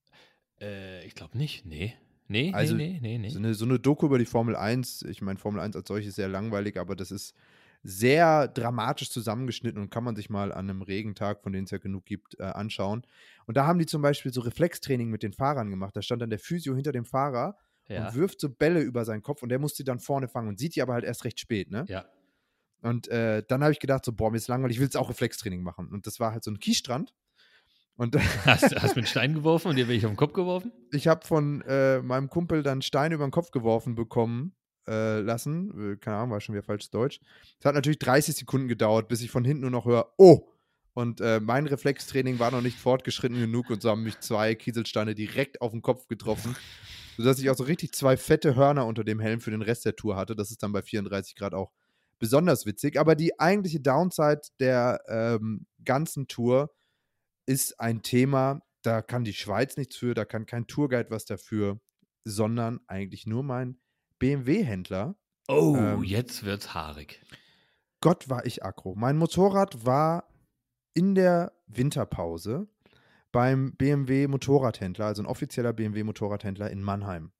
A: Ich glaube nicht. Nee.
B: Also,
A: Nee.
B: So eine Doku über die Formel 1. Ich meine, Formel 1 als solches ist sehr langweilig, aber das ist sehr dramatisch zusammengeschnitten und kann man sich mal an einem Regentag, von denen es ja genug gibt, anschauen. Und da haben die zum Beispiel so Reflextraining mit den Fahrern gemacht. Da stand dann der Physio hinter dem Fahrer und wirft so Bälle über seinen Kopf und der muss die dann vorne fangen und sieht die aber halt erst recht spät, ne?
A: Ja.
B: Und dann habe ich gedacht, so, boah, mir ist langweilig, ich will jetzt auch Reflextraining machen. Und das war halt so ein Kiesstrand. Und
A: Hast du einen Stein geworfen und dir welche auf den Kopf geworfen?
B: Ich habe von meinem Kumpel dann Steine über den Kopf geworfen bekommen lassen. Keine Ahnung, war schon wieder falsches Deutsch. Es hat natürlich 30 Sekunden gedauert, bis ich von hinten nur noch höre, oh! Und mein Reflextraining war noch nicht fortgeschritten genug und so haben mich 2 Kieselsteine direkt auf den Kopf getroffen, sodass ich auch so richtig 2 fette Hörner unter dem Helm für den Rest der Tour hatte. Das ist dann bei 34 Grad auch besonders witzig. Aber die eigentliche Downside der ganzen Tour ist ein Thema, da kann die Schweiz nichts für, da kann kein Tourguide was dafür, sondern eigentlich nur mein BMW-Händler.
A: Oh, jetzt wird's haarig.
B: Gott, war ich aggro. Mein Motorrad war in der Winterpause beim BMW-Motorradhändler, also ein offizieller BMW-Motorradhändler in Mannheim,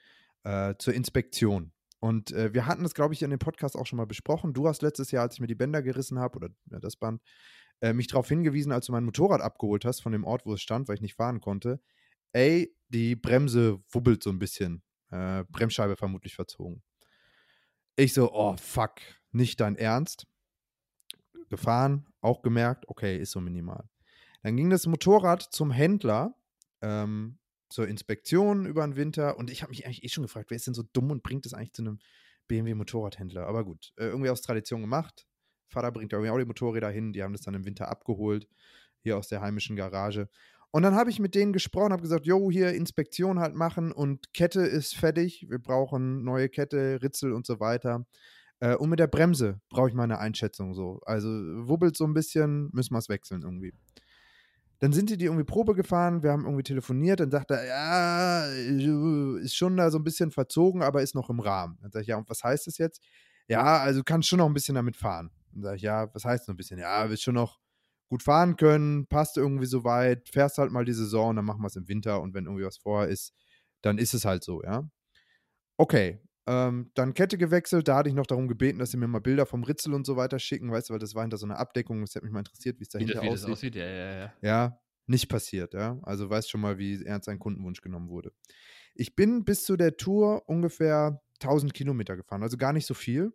B: zur Inspektion. Und wir hatten das, glaube ich, in dem Podcast auch schon mal besprochen. Du hast letztes Jahr, als ich mir die Bänder gerissen habe, oder ja, das Band, mich darauf hingewiesen, als du mein Motorrad abgeholt hast von dem Ort, wo es stand, weil ich nicht fahren konnte. Ey, die Bremse wubbelt so ein bisschen. Bremsscheibe vermutlich verzogen. Ich so, oh fuck, nicht dein Ernst. Gefahren, auch gemerkt, okay, ist so minimal. Dann ging das Motorrad zum Händler zur Inspektion über den Winter und ich habe mich eigentlich schon gefragt, wer ist denn so dumm und bringt das eigentlich zu einem BMW-Motorradhändler? Aber gut, irgendwie aus Tradition gemacht. Vater bringt ja irgendwie auch die Motorräder hin, die haben das dann im Winter abgeholt, hier aus der heimischen Garage. Und dann habe ich mit denen gesprochen, habe gesagt, jo, hier Inspektion halt machen und Kette ist fertig, wir brauchen neue Kette, Ritzel und so weiter. Und mit der Bremse brauche ich mal eine Einschätzung so. Also wubbelt so ein bisschen, müssen wir es wechseln irgendwie. Dann sind die irgendwie Probe gefahren, wir haben irgendwie telefoniert, dann sagt er, ja, ist schon da so ein bisschen verzogen, aber ist noch im Rahmen. Dann sage ich, ja, und was heißt das jetzt? Ja, also du kannst schon noch ein bisschen damit fahren. Dann sage ich, ja, was heißt noch ein bisschen? Ja, willst schon noch gut fahren können, passt irgendwie so weit, fährst halt mal die Saison, dann machen wir es im Winter und wenn irgendwie was vorher ist, dann ist es halt so, ja. Okay, dann Kette gewechselt, da hatte ich noch darum gebeten, dass sie mir mal Bilder vom Ritzel und so weiter schicken, weißt du, weil das war hinter so einer Abdeckung, das hat mich mal interessiert, wie es dahinter aussieht. Wie das aussieht,
A: ja.
B: Ja, nicht passiert, ja. Also weißt schon mal, wie ernst ein Kundenwunsch genommen wurde. Ich bin bis zu der Tour ungefähr 1000 Kilometer gefahren, also gar nicht so viel.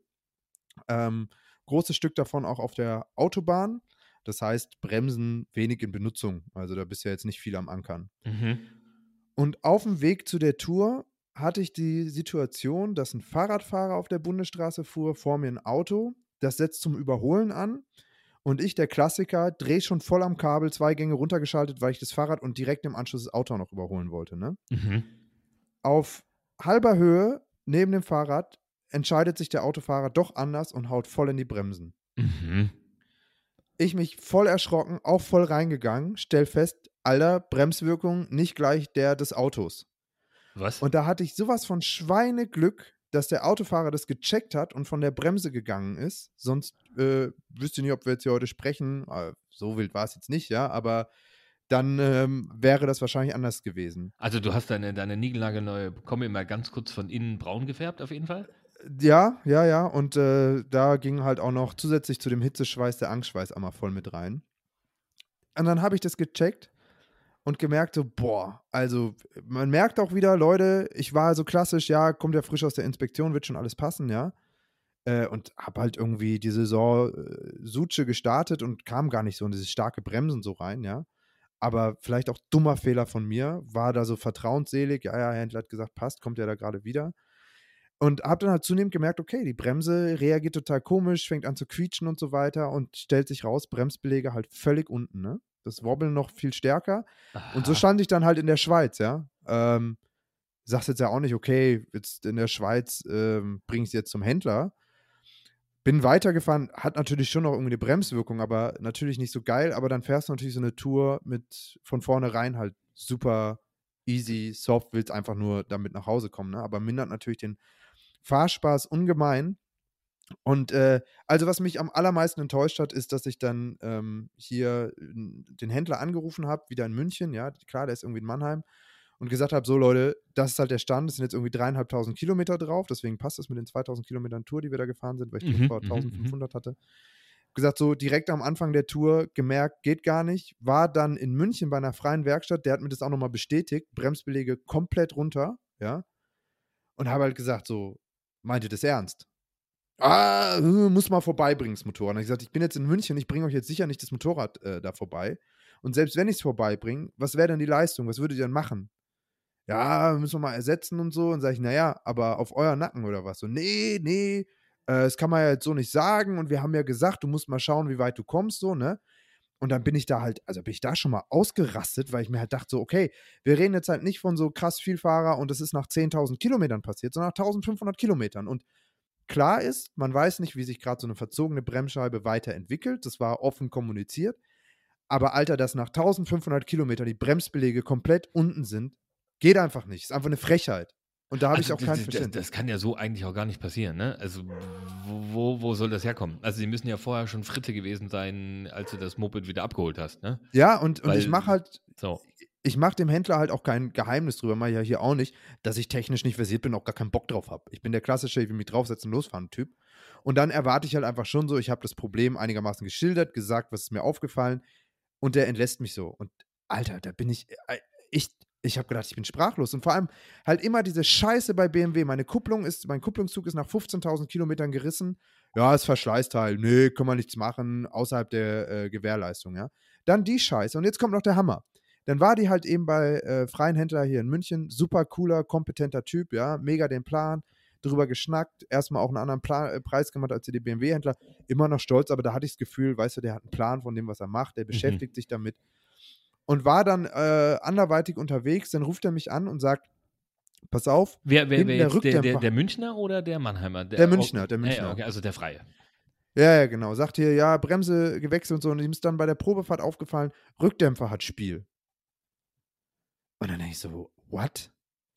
B: Großes Stück davon auch auf der Autobahn. Das heißt, Bremsen wenig in Benutzung. Also da bist du ja jetzt nicht viel am Ankern.
A: Mhm.
B: Und auf dem Weg zu der Tour hatte ich die Situation, dass ein Fahrradfahrer auf der Bundesstraße fuhr, vor mir ein Auto, das setzt zum Überholen an und ich, der Klassiker, drehe schon voll am Kabel, 2 Gänge runtergeschaltet, weil ich das Fahrrad und direkt im Anschluss das Auto noch überholen wollte. Ne?
A: Mhm.
B: Auf halber Höhe neben dem Fahrrad entscheidet sich der Autofahrer doch anders und haut voll in die Bremsen.
A: Mhm.
B: Ich mich voll erschrocken, auch voll reingegangen, stell fest, Alter, Bremswirkung nicht gleich der des Autos.
A: Was?
B: Und da hatte ich sowas von Schweineglück, dass der Autofahrer das gecheckt hat und von der Bremse gegangen ist. Sonst wüsste ich nicht, ob wir jetzt hier heute sprechen. So wild war es jetzt nicht, ja, aber dann wäre das wahrscheinlich anders gewesen.
A: Also du hast deine niegelnagelneue Kombi mal ganz kurz von innen braun gefärbt, auf jeden Fall?
B: Ja. Und da ging halt auch noch zusätzlich zu dem Hitzeschweiß der Angstschweiß einmal voll mit rein. Und dann habe ich das gecheckt und gemerkt so, boah, also man merkt auch wieder, Leute, ich war so klassisch, ja, kommt ja frisch aus der Inspektion, wird schon alles passen, ja. Und habe halt irgendwie die Saison Suche gestartet und kam gar nicht so in dieses starke Bremsen so rein, ja. Aber vielleicht auch dummer Fehler von mir, war da so vertrauensselig, ja, Händler hat gesagt, passt, kommt ja da gerade wieder. Und habe dann halt zunehmend gemerkt, okay, die Bremse reagiert total komisch, fängt an zu quietschen und so weiter und stellt sich raus, Bremsbeläge halt völlig unten, ne? Das Wobbeln noch viel stärker.
A: Aha.
B: Und so stand ich dann halt in der Schweiz, ja. Sagst jetzt ja auch nicht, okay, jetzt in der Schweiz bring ich es jetzt zum Händler. bin weitergefahren, hat natürlich schon noch irgendwie eine Bremswirkung, aber natürlich nicht so geil. Aber dann fährst du natürlich so eine Tour mit von vornherein halt super easy, soft, willst einfach nur damit nach Hause kommen, ne? Aber mindert natürlich den Fahrspaß ungemein. Und also was mich am allermeisten enttäuscht hat, ist, dass ich dann hier den Händler angerufen habe, wieder in München, ja, klar, der ist irgendwie in Mannheim, und gesagt habe, so Leute, das ist halt der Stand, es sind jetzt irgendwie 3.500 Kilometer drauf, deswegen passt das mit den 2.000 Kilometern Tour, die wir da gefahren sind, weil ich Tour vor 1.500 hatte. Gesagt, so direkt am Anfang der Tour gemerkt, geht gar nicht, war dann in München bei einer freien Werkstatt, der hat mir das auch nochmal bestätigt, Bremsbeläge komplett runter, ja, und habe halt gesagt, so, meint ihr das ernst? Muss mal vorbeibringen, das Motorrad. Und ich gesagt, ich bin jetzt in München, ich bringe euch jetzt sicher nicht das Motorrad da vorbei. Und selbst wenn ich es vorbeibringe, was wäre denn die Leistung? Was würdet ihr denn machen? Ja, müssen wir mal ersetzen und so. Und sage ich, naja, aber auf euer Nacken oder was? So, nee, das kann man ja jetzt so nicht sagen. Und wir haben ja gesagt, du musst mal schauen, wie weit du kommst, so, ne? Und dann bin ich da halt, also bin ich da schon mal ausgerastet, weil ich mir halt dachte, so, okay, wir reden jetzt halt nicht von so krass Vielfahrer und das ist nach 10.000 Kilometern passiert, sondern nach 1.500 Kilometern. Und klar ist, man weiß nicht, wie sich gerade so eine verzogene Bremsscheibe weiterentwickelt. Das war offen kommuniziert. Aber Alter, dass nach 1.500 Kilometern die Bremsbeläge komplett unten sind, geht einfach nicht. Ist einfach eine Frechheit. Und da habe ich auch kein Verständnis.
A: Das kann ja so eigentlich auch gar nicht passieren, ne? Also, wo soll das herkommen? Also, sie müssen ja vorher schon Fritte gewesen sein, als du das Moped wieder abgeholt hast, ne?
B: Ja, und
A: Weil,
B: ich mache halt,
A: so.
B: ich mache dem Händler halt auch kein Geheimnis drüber, mache ich ja hier auch nicht, dass ich technisch nicht versiert bin, auch gar keinen Bock drauf habe. Ich bin der klassische, ich will mich draufsetzen, losfahren Typ. Und dann erwarte ich halt einfach schon so, ich habe das Problem einigermaßen geschildert, gesagt, was ist mir aufgefallen, und der entlässt mich so. Und Alter, da bin ich habe gedacht, ich bin sprachlos. Und vor allem halt immer diese Scheiße bei BMW. Mein Kupplungszug ist nach 15.000 Kilometern gerissen. Ja, ist Verschleißteil. Nee, können wir nichts machen, außerhalb der Gewährleistung, ja. Dann die Scheiße. Und jetzt kommt noch der Hammer. Dann war die halt eben bei freien Händler hier in München. Super cooler, kompetenter Typ, ja. Mega den Plan. Drüber geschnackt. Erstmal auch einen anderen Preis gemacht als die BMW-Händler. Immer noch stolz, aber da hatte ich das Gefühl, weißt du, der hat einen Plan von dem, was er macht. Der beschäftigt sich damit. Und war dann anderweitig unterwegs. Dann ruft er mich an und sagt, pass auf,
A: Wer
B: hinten der
A: jetzt
B: Rückdämpfer.
A: der Münchner oder der Mannheimer?
B: Der Münchner.
A: Ja, okay, also der Freie.
B: Ja, genau. Sagt hier, ja, Bremse gewechselt und so. Und ihm ist dann bei der Probefahrt aufgefallen, Rückdämpfer hat Spiel. Und dann denke ich so, what?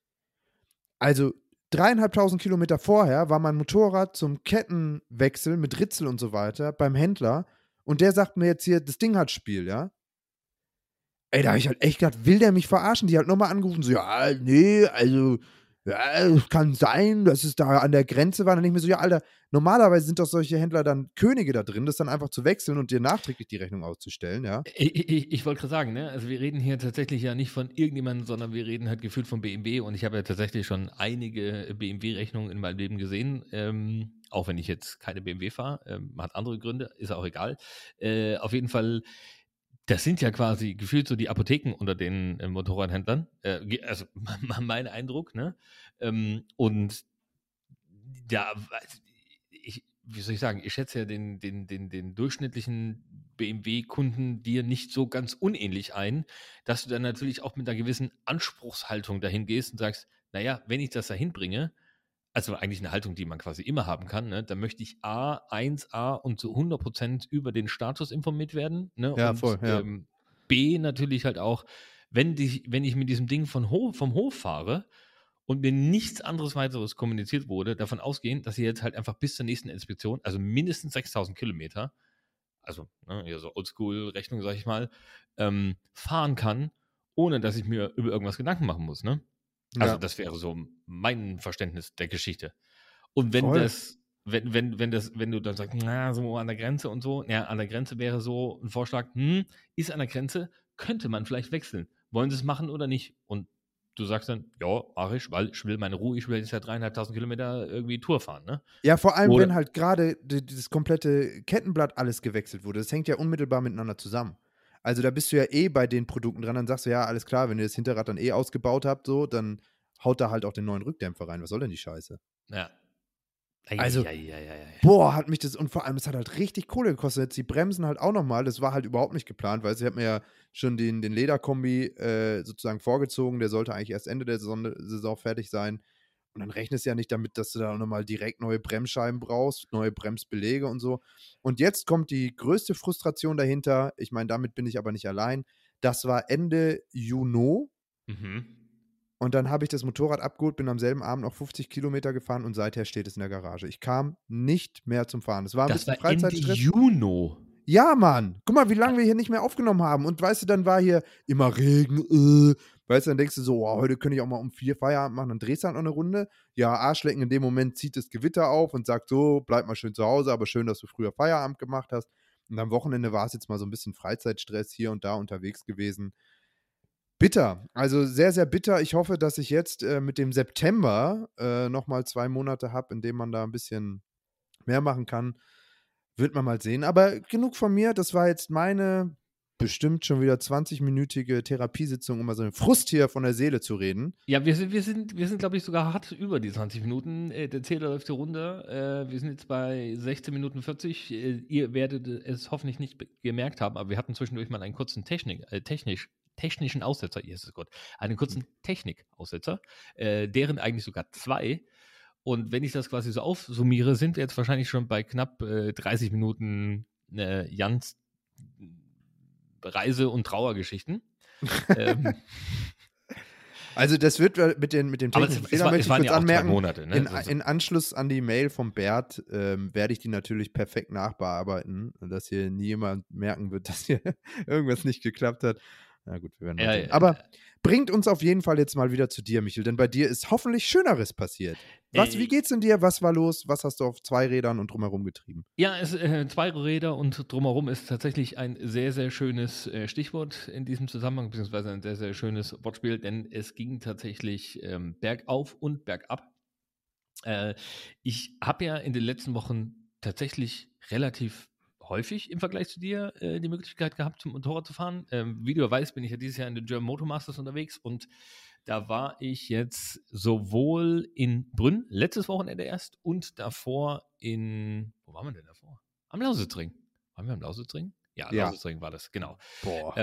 B: Also 3.500 Kilometer vorher war mein Motorrad zum Kettenwechsel mit Ritzel und so weiter beim Händler. Und der sagt mir jetzt hier, das Ding hat Spiel, ja? Ey, da habe ich halt echt gedacht, will der mich verarschen? Die hat nochmal angerufen, so, ja, nee, also, ja, es kann sein, dass es da an der Grenze war. Dann denke ich mir so, ja, Alter, normalerweise sind doch solche Händler dann Könige da drin, das dann einfach zu wechseln und dir nachträglich die Rechnung auszustellen, ja.
A: Ich wollte gerade sagen, ne? Also wir reden hier tatsächlich ja nicht von irgendjemandem, sondern wir reden halt gefühlt von BMW und ich habe ja tatsächlich schon einige BMW-Rechnungen in meinem Leben gesehen, auch wenn ich jetzt keine BMW fahre, hat andere Gründe, ist auch egal. Auf jeden Fall, das sind ja quasi gefühlt so die Apotheken unter den Motorradhändlern, also mein Eindruck, ne? Und ja, wie soll ich sagen, ich schätze ja den durchschnittlichen BMW-Kunden dir nicht so ganz unähnlich ein, dass du dann natürlich auch mit einer gewissen Anspruchshaltung dahin gehst und sagst, naja, wenn ich das dahin bringe, also eigentlich eine Haltung, die man quasi immer haben kann, ne, dann möchte ich 1A und zu 100% über den Status informiert werden, ne,
B: Ja,
A: und
B: voll, ja.
A: B natürlich halt auch, wenn ich mit diesem Ding vom Hof fahre und mir nichts anderes weiteres kommuniziert wurde, davon ausgehen, dass ich jetzt halt einfach bis zur nächsten Inspektion, also mindestens 6.000 Kilometer, also hier so Oldschool-Rechnung, sag ich mal, fahren kann, ohne dass ich mir über irgendwas Gedanken machen muss, ne? Also
B: Ja.
A: das wäre so mein Verständnis der Geschichte. Und wenn
B: Voll.
A: wenn du dann sagst, na, so an der Grenze und so, ja, an der Grenze wäre so ein Vorschlag, ist an der Grenze, könnte man vielleicht wechseln. Wollen sie es machen oder nicht? Und du sagst dann, ja, mach ich, weil ich will meine Ruhe, ich will jetzt ja 3.500 Kilometer irgendwie Tour fahren, ne?
B: Ja, vor allem,
A: Oder-
B: wenn halt gerade dieses komplette Kettenblatt alles gewechselt wurde. Das hängt ja unmittelbar miteinander zusammen. Also da bist du ja eh bei den Produkten dran, dann sagst du, ja, alles klar, wenn ihr das Hinterrad dann eh ausgebaut habt, so, dann haut da halt auch den neuen Rückdämpfer rein. Was soll denn die Scheiße?
A: Ja.
B: Also,
A: Ja.
B: boah, hat mich das, und vor allem, es hat halt richtig Kohle gekostet. Jetzt die Bremsen halt auch nochmal, das war halt überhaupt nicht geplant, weil ich habe mir ja schon den Lederkombi sozusagen vorgezogen, der sollte eigentlich erst Ende der Saison fertig sein. Und dann rechnest du ja nicht damit, dass du da nochmal direkt neue Bremsscheiben brauchst, neue Bremsbeläge und so. Und jetzt kommt die größte Frustration dahinter. Ich meine, damit bin ich aber nicht allein. Das war Ende Juni. Und dann habe ich das Motorrad abgeholt, bin am selben Abend noch 50 Kilometer gefahren und seither steht es in der Garage. Ich kam nicht mehr zum Fahren. Es war ein bisschen Freizeitstress.
A: Ende Juni.
B: Ja, Mann. Guck mal, wie lange wir hier nicht mehr aufgenommen haben. Und weißt du, dann war hier immer Regen. Weißt du, dann denkst du so, oh, heute könnte ich auch mal um 4 Feierabend machen. Dann drehst du halt noch eine Runde. Ja, Arschlecken, in dem Moment zieht das Gewitter auf und sagt so, bleib mal schön zu Hause, aber schön, dass du früher Feierabend gemacht hast. Und am Wochenende war es jetzt mal so ein bisschen Freizeitstress hier und da unterwegs gewesen. Bitter. Also sehr, sehr bitter. Ich hoffe, dass ich jetzt mit dem September nochmal 2 Monate habe, in dem man da ein bisschen mehr machen kann. Wird man mal sehen. Aber genug von mir. Das war jetzt meine bestimmt schon wieder 20-minütige Therapiesitzung, um mal so einen Frust hier von der Seele zu reden.
A: Ja, wir sind glaube ich, sogar hart über die 20 Minuten. Der Zähler läuft hier runter. Wir sind jetzt bei 16 Minuten 40. Ihr werdet es hoffentlich nicht gemerkt haben, aber wir hatten zwischendurch mal einen kurzen technischen Aussetzer. Jesus Gott. Einen kurzen Technikaussetzer. Deren eigentlich sogar 2. Und wenn ich das quasi so aufsummiere, sind wir jetzt wahrscheinlich schon bei knapp 30 Minuten Jans Reise- und Trauergeschichten.
B: Also das wird mit dem technischen Fehler, möchte ich kurz anmerken,
A: 2 Monate, ne?
B: in Anschluss an die Mail vom Bert werde ich die natürlich perfekt nachbearbeiten, dass hier nie jemand merken wird, dass hier irgendwas nicht geklappt hat. Na gut, wir werden mal sehen. Aber bringt uns auf jeden Fall jetzt mal wieder zu dir, Michel, denn bei dir ist hoffentlich Schöneres passiert. Wie geht's denn dir? Was war los? Was hast du auf 2 Rädern und drumherum getrieben?
A: Ja, 2 Räder und drumherum ist tatsächlich ein sehr, sehr schönes Stichwort in diesem Zusammenhang, beziehungsweise ein sehr, sehr schönes Wortspiel, denn es ging tatsächlich bergauf und bergab. Ich habe ja in den letzten Wochen tatsächlich relativ häufig im Vergleich zu dir die Möglichkeit gehabt, zum Motorrad zu fahren. Wie du weißt, bin ich ja dieses Jahr in den German Motor Masters unterwegs und da war ich jetzt sowohl in Brünn, letztes Wochenende erst, und davor wo waren wir denn davor? Am Lausitzring. Waren wir am Lausitzring? Ja, Lausitzring war das, genau.
B: Boah.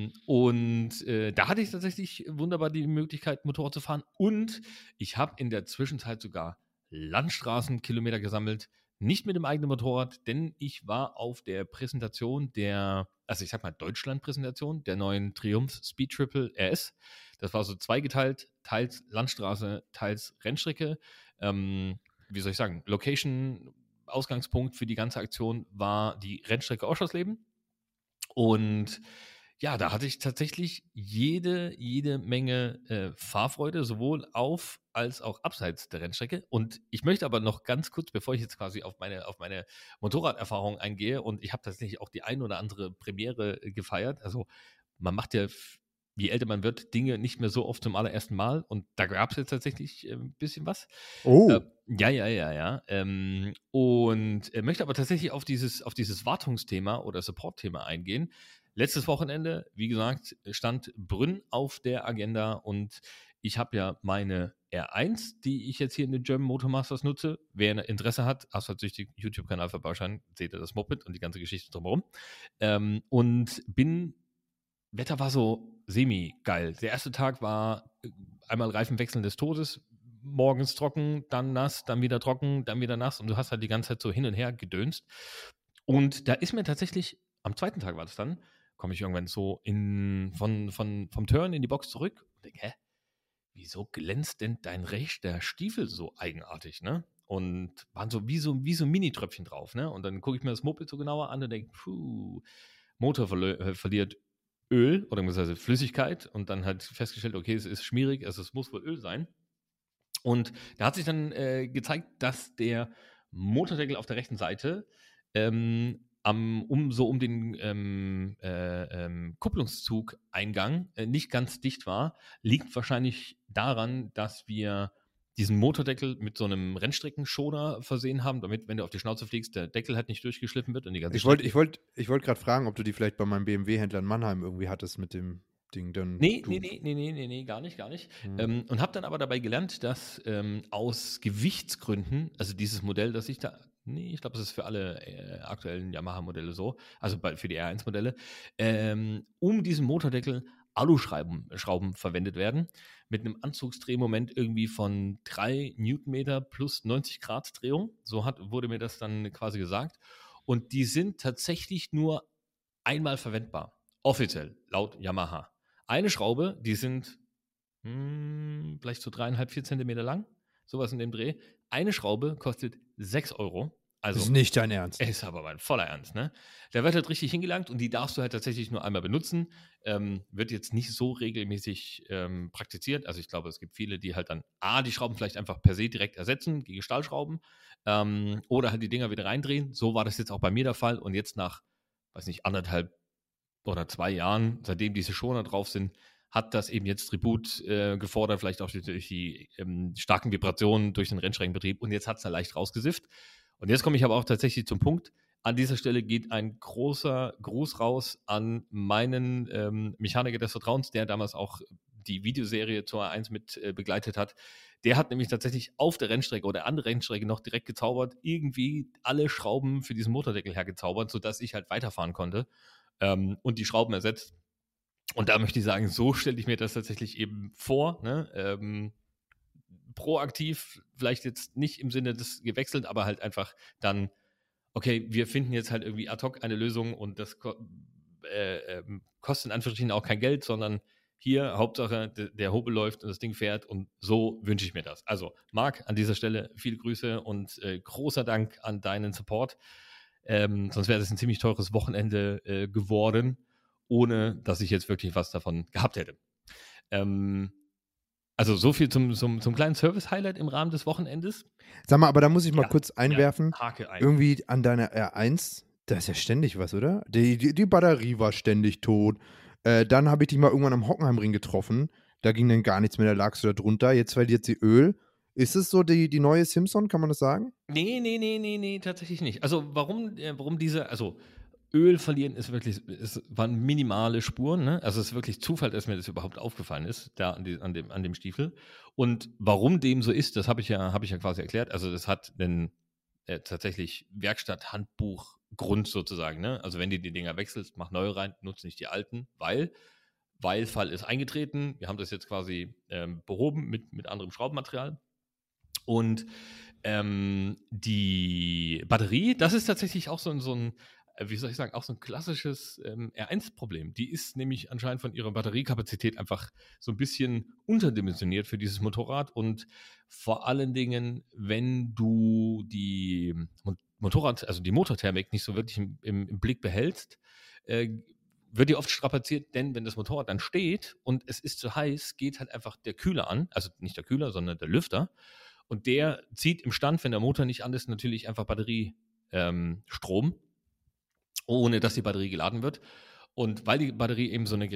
A: Da hatte ich tatsächlich wunderbar die Möglichkeit, Motorrad zu fahren und ich habe in der Zwischenzeit sogar Landstraßenkilometer gesammelt. Nicht mit dem eigenen Motorrad, denn ich war auf der Präsentation Deutschland-Präsentation der neuen Triumph Speed Triple RS. Das war so zweigeteilt, teils Landstraße, teils Rennstrecke. Wie soll ich sagen? Location, Ausgangspunkt für die ganze Aktion war die Rennstrecke Oschersleben. Und ja, da hatte ich tatsächlich jede Menge Fahrfreude, sowohl auf als auch abseits der Rennstrecke. Und ich möchte aber noch ganz kurz, bevor ich jetzt quasi auf meine Motorraderfahrung eingehe, und ich habe tatsächlich auch die ein oder andere Premiere gefeiert. Also man macht ja, je älter man wird, Dinge nicht mehr so oft zum allerersten Mal. Und da gab es jetzt tatsächlich ein bisschen was.
B: Oh.
A: Ja. Und möchte aber tatsächlich auf dieses Wartungsthema oder Support-Thema eingehen. Letztes Wochenende, wie gesagt, stand Brünn auf der Agenda und ich habe ja meine R1, die ich jetzt hier in den German Motor Masters nutze. Wer Interesse hat, asphalt-süchtig YouTube-Kanal vorbeischauen, seht ihr das Moped und die ganze Geschichte drumherum. Wetter war so semi-geil. Der erste Tag war einmal Reifenwechseln des Todes, morgens trocken, dann nass, dann wieder trocken, dann wieder nass und du hast halt die ganze Zeit so hin und her gedönst. Und da ist mir tatsächlich, am zweiten Tag war das dann, komme ich irgendwann so vom Turn in die Box zurück und denke, wieso glänzt denn dein rechter Stiefel so eigenartig, ne? Und waren so wie so Mini-Tröpfchen drauf, ne? Und dann gucke ich mir das Moped so genauer an und denke, Motor verliert Öl oder beziehungsweise Flüssigkeit und dann halt festgestellt, okay, es ist schmierig, also es muss wohl Öl sein. Und da hat sich dann gezeigt, dass der Motordeckel auf der rechten Seite um den Kupplungszug-Eingang nicht ganz dicht war, liegt wahrscheinlich daran, dass wir diesen Motordeckel mit so einem Rennstreckenschoner versehen haben, damit, wenn du auf die Schnauze fliegst, der Deckel halt nicht durchgeschliffen wird und die ganze
B: Ich wollte gerade fragen, ob du die vielleicht bei meinem BMW-Händler in Mannheim irgendwie hattest mit dem Ding dann.
A: Nee, gar nicht. Und habe dann aber dabei gelernt, dass aus Gewichtsgründen, also dieses Modell, das ich da, ich glaube, es ist für alle aktuellen Yamaha-Modelle so, also für die R1-Modelle, um diesen Motordeckel Aluschrauben verwendet werden, mit einem Anzugsdrehmoment irgendwie von 3 Newtonmeter plus 90 Grad Drehung. So wurde mir das dann quasi gesagt. Und die sind tatsächlich nur einmal verwendbar. Offiziell, laut Yamaha. Eine Schraube, die sind vielleicht so 3,5, 4 Zentimeter lang. Sowas in dem Dreh. Eine Schraube kostet 6 Euro. Also,
B: das ist nicht dein Ernst.
A: Ist aber mein voller Ernst, ne? Da wird halt richtig hingelangt und die darfst du halt tatsächlich nur einmal benutzen. Wird jetzt nicht so regelmäßig praktiziert. Also ich glaube, es gibt viele, die halt dann die Schrauben vielleicht einfach per se direkt ersetzen gegen Stahlschrauben oder halt die Dinger wieder reindrehen. So war das jetzt auch bei mir der Fall und jetzt nach, weiß nicht, 1,5 oder 2 Jahren, seitdem diese Schoner drauf sind, hat das eben jetzt Tribut gefordert, vielleicht auch durch die starken Vibrationen durch den Rennstreckenbetrieb und jetzt hat es da leicht rausgesifft. Und jetzt komme ich aber auch tatsächlich zum Punkt. An dieser Stelle geht ein großer Gruß raus an meinen Mechaniker des Vertrauens, der damals auch die Videoserie zur A1 mit begleitet hat. Der hat nämlich tatsächlich auf der Rennstrecke oder an der Rennstrecke noch direkt gezaubert, irgendwie alle Schrauben für diesen Motordeckel hergezaubert, sodass ich halt weiterfahren konnte und die Schrauben ersetzt. Und da möchte ich sagen, so stelle ich mir das tatsächlich eben vor, ne? Proaktiv, vielleicht jetzt nicht im Sinne des gewechselt, aber halt einfach dann, okay, wir finden jetzt halt irgendwie ad hoc eine Lösung und das kostet in Anführungsstrichen auch kein Geld, sondern hier, Hauptsache, der Hobel läuft und das Ding fährt und so wünsche ich mir das. Also, Marc, an dieser Stelle viele Grüße und großer Dank an deinen Support. Sonst wäre das ein ziemlich teures Wochenende geworden, ohne dass ich jetzt wirklich was davon gehabt hätte. Also so viel zum kleinen Service-Highlight im Rahmen des Wochenendes.
B: Sag mal, aber da muss ich mal kurz einwerfen.
A: Ja, Hake ein.
B: Irgendwie an deiner R1, da ist ja ständig was, oder? Die Batterie war ständig tot. Dann habe ich dich mal irgendwann am Hockenheimring getroffen. Da ging dann gar nichts mehr, da lagst du da drunter. Jetzt verliert sie Öl. Ist es so die neue Simpson, kann man das sagen?
A: Nee, tatsächlich nicht. Also warum Öl verlieren waren minimale Spuren, ne? Also es ist wirklich Zufall, dass mir das überhaupt aufgefallen ist, da an dem Stiefel. Und warum dem so ist, das habe ich ja quasi erklärt. Also das hat einen tatsächlich Werkstatt-Handbuch-Grund sozusagen, ne? Also wenn du die Dinger wechselst, mach neue rein, nutze nicht die alten, weil Fall ist eingetreten. Wir haben das jetzt quasi behoben mit anderem Schraubenmaterial. Und die Batterie, das ist tatsächlich auch so ein wie soll ich sagen, auch so ein klassisches R1-Problem. Die ist nämlich anscheinend von ihrer Batteriekapazität einfach so ein bisschen unterdimensioniert für dieses Motorrad und vor allen Dingen, wenn du die die Motorthermik nicht so wirklich im Blick behältst, wird die oft strapaziert, denn wenn das Motorrad dann steht und es ist zu heiß, geht halt einfach der Kühler an, also nicht der Kühler, sondern der Lüfter und der zieht im Stand, wenn der Motor nicht an ist, natürlich einfach Batteriestrom, ohne dass die Batterie geladen wird. Und weil die Batterie eben so eine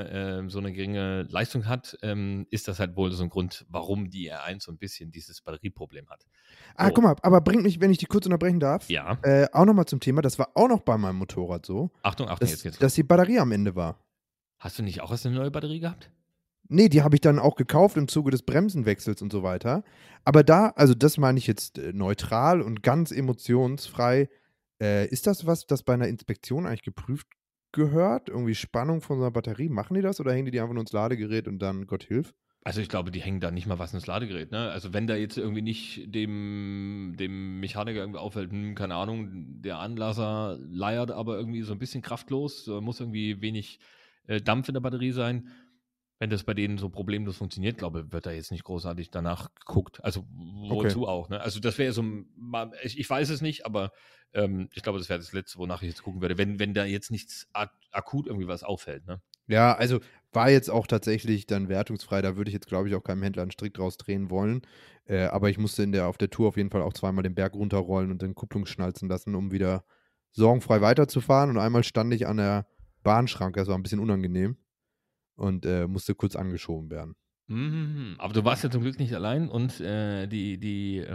A: geringe Leistung hat, ist das halt wohl so ein Grund, warum die R1 so ein bisschen dieses Batterieproblem hat. So.
B: Guck mal, aber bringt mich, wenn ich dich kurz unterbrechen darf,
A: Ja.
B: Auch nochmal zum Thema, das war auch noch bei meinem Motorrad so,
A: Achtung, jetzt geht's los.
B: dass die Batterie am Ende war.
A: Hast du nicht auch erst eine neue Batterie gehabt?
B: Nee, die habe ich dann auch gekauft im Zuge des Bremsenwechsels und so weiter. Aber also das meine ich jetzt neutral und ganz emotionsfrei. Ist das was, das bei einer Inspektion eigentlich geprüft gehört? Irgendwie Spannung von so einer Batterie? Machen die das oder hängen die einfach nur ins Ladegerät und dann Gott hilf?
A: Also ich glaube, die hängen da nicht mal was ins Ladegerät, ne? Also wenn da jetzt irgendwie nicht dem Mechaniker irgendwie auffällt, keine Ahnung, der Anlasser leiert aber irgendwie so ein bisschen kraftlos, muss irgendwie wenig Dampf in der Batterie sein. Wenn das bei denen so problemlos funktioniert, glaube ich, wird da jetzt nicht großartig danach geguckt. Also wozu auch, ne? Also das wäre so, ich weiß es nicht, aber ich glaube, das wäre das Letzte, wonach ich jetzt gucken würde, wenn da jetzt nichts akut irgendwie was auffällt, ne?
B: Ja, also war jetzt auch tatsächlich dann wertungsfrei. Da würde ich jetzt, glaube ich, auch keinem Händler einen Strick draus drehen wollen. Aber ich musste auf der Tour auf jeden Fall auch zweimal den Berg runterrollen und den Kupplung schnalzen lassen, um wieder sorgenfrei weiterzufahren. Und einmal stand ich an der Bahnschranke, das war ein bisschen unangenehm und musste kurz angeschoben werden.
A: Aber du warst ja zum Glück nicht allein und die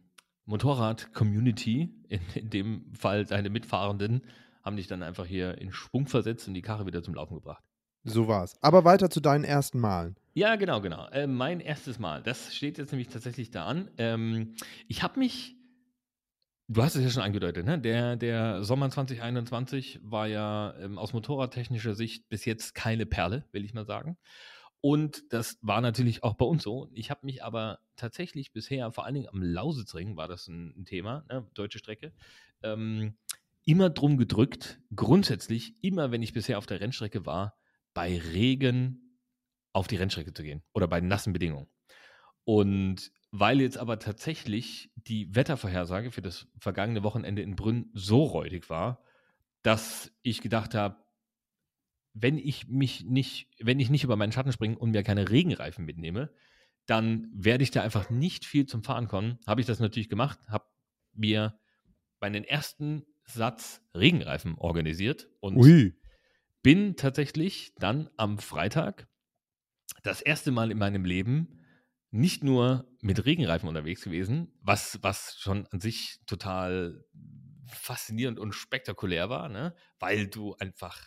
A: Motorrad-Community, in dem Fall deine Mitfahrenden, haben dich dann einfach hier in Schwung versetzt und die Karre wieder zum Laufen gebracht.
B: So war's. Aber weiter zu deinen ersten Malen.
A: Ja, genau. Mein erstes Mal, das steht jetzt nämlich tatsächlich da an. Ich habe mich Du hast es ja schon angedeutet, ne? Der Sommer 2021 war ja aus motorradtechnischer Sicht bis jetzt keine Perle, will ich mal sagen. Und das war natürlich auch bei uns so. Ich habe mich aber tatsächlich bisher, vor allen Dingen am Lausitzring war das ein Thema, ne? Deutsche Strecke, immer drum gedrückt, grundsätzlich, immer wenn ich bisher auf der Rennstrecke war, bei Regen auf die Rennstrecke zu gehen oder bei nassen Bedingungen. Und weil jetzt aber tatsächlich die Wettervorhersage für das vergangene Wochenende in Brünn so räudig war, dass ich gedacht habe, wenn ich nicht über meinen Schatten springe und mir keine Regenreifen mitnehme, dann werde ich da einfach nicht viel zum Fahren kommen. Habe ich das natürlich gemacht, habe mir meinen ersten Satz Regenreifen organisiert und bin tatsächlich dann am Freitag das erste Mal in meinem Leben nicht nur mit Regenreifen unterwegs gewesen, was schon an sich total faszinierend und spektakulär war, ne? Weil du einfach,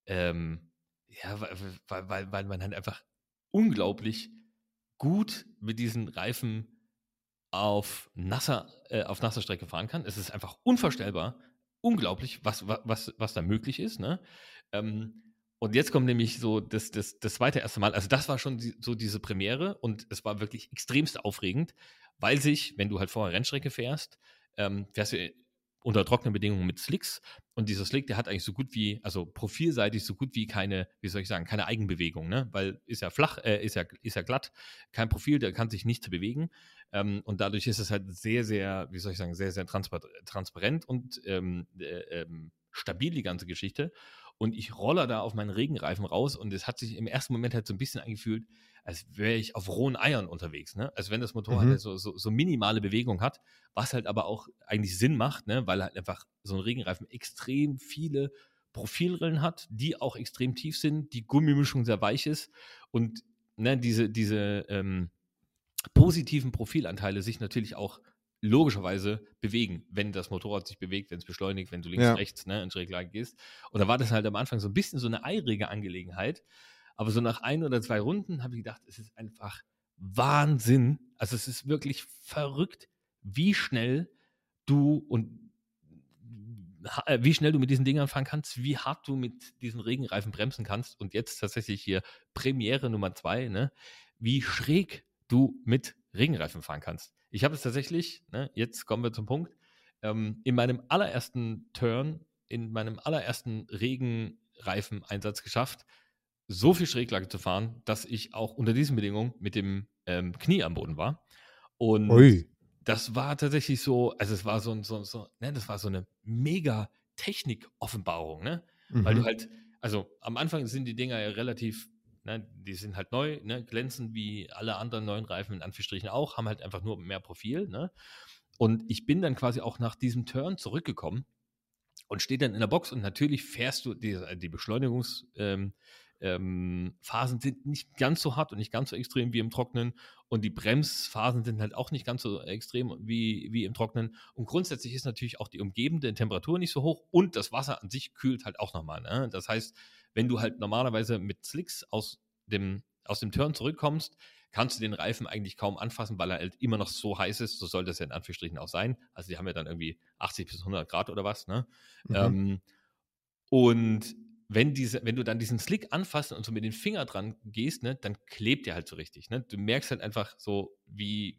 A: weil man halt einfach unglaublich gut mit diesen Reifen auf nasser Strecke fahren kann. Es ist einfach unvorstellbar, unglaublich, was da möglich ist, ne? Und jetzt kommt nämlich so das zweite erste Mal, also das war schon so diese Premiere und es war wirklich extremst aufregend, weil sich, wenn du halt vorher Rennstrecke fährst, fährst du unter trockenen Bedingungen mit Slicks und dieser Slick, der hat eigentlich so gut wie, also profilseitig so gut wie keine, wie soll ich sagen, keine Eigenbewegung, ne? Weil ist ja flach, ist ja glatt, kein Profil, der kann sich nichts bewegen und dadurch ist es halt sehr, sehr, wie soll ich sagen, sehr, sehr transparent und stabil, die ganze Geschichte. Und ich roller da auf meinen Regenreifen raus und es hat sich im ersten Moment halt so ein bisschen angefühlt, als wäre ich auf rohen Eiern unterwegs, ne? Also wenn das Motorrad halt so minimale Bewegung hat, was halt aber auch eigentlich Sinn macht, ne? Weil halt einfach so ein Regenreifen extrem viele Profilrillen hat, die auch extrem tief sind, die Gummimischung sehr weich ist und ne, diese positiven Profilanteile sich natürlich auch logischerweise bewegen, wenn das Motorrad sich bewegt, wenn es beschleunigt, wenn du links, rechts, ne, in Schräglage gehst. Und da war das halt am Anfang so ein bisschen so eine eirige Angelegenheit. Aber so nach 1 oder 2 Runden habe ich gedacht, es ist einfach Wahnsinn. Also es ist wirklich verrückt, wie schnell du mit diesen Dingern fahren kannst, wie hart du mit diesen Regenreifen bremsen kannst. Und jetzt tatsächlich hier Premiere Nummer 2, ne, wie schräg du mit Regenreifen fahren kannst. Ich habe es tatsächlich, ne, jetzt kommen wir zum Punkt, in meinem allerersten Turn, in meinem allerersten Regenreifeneinsatz geschafft, so viel Schräglage zu fahren, dass ich auch unter diesen Bedingungen mit dem Knie am Boden war. Und das war tatsächlich so, also es war das war so eine mega Technik-Offenbarung, ne? Weil du halt, also am Anfang sind die Dinger ja relativ, ne, die sind halt neu, ne, glänzen wie alle anderen neuen Reifen in Anführungsstrichen auch, haben halt einfach nur mehr Profil, ne? Und ich bin dann quasi auch nach diesem Turn zurückgekommen und stehe dann in der Box und natürlich fährst du, die Beschleunigungs Phasen sind nicht ganz so hart und nicht ganz so extrem wie im Trocknen und die Bremsphasen sind halt auch nicht ganz so extrem wie im Trocknen und grundsätzlich ist natürlich auch die umgebende Temperatur nicht so hoch und das Wasser an sich kühlt halt auch nochmal, ne? Das heißt, wenn du halt normalerweise mit Slicks aus dem Turn zurückkommst, kannst du den Reifen eigentlich kaum anfassen, weil er halt immer noch so heiß ist, so soll das ja in Anführungsstrichen auch sein, also die haben ja dann irgendwie 80 bis 100 Grad oder was, ne? Und wenn du dann diesen Slick anfasst und so mit den Fingern dran gehst, ne, dann klebt der halt so richtig. Ne? Du merkst halt einfach so, wie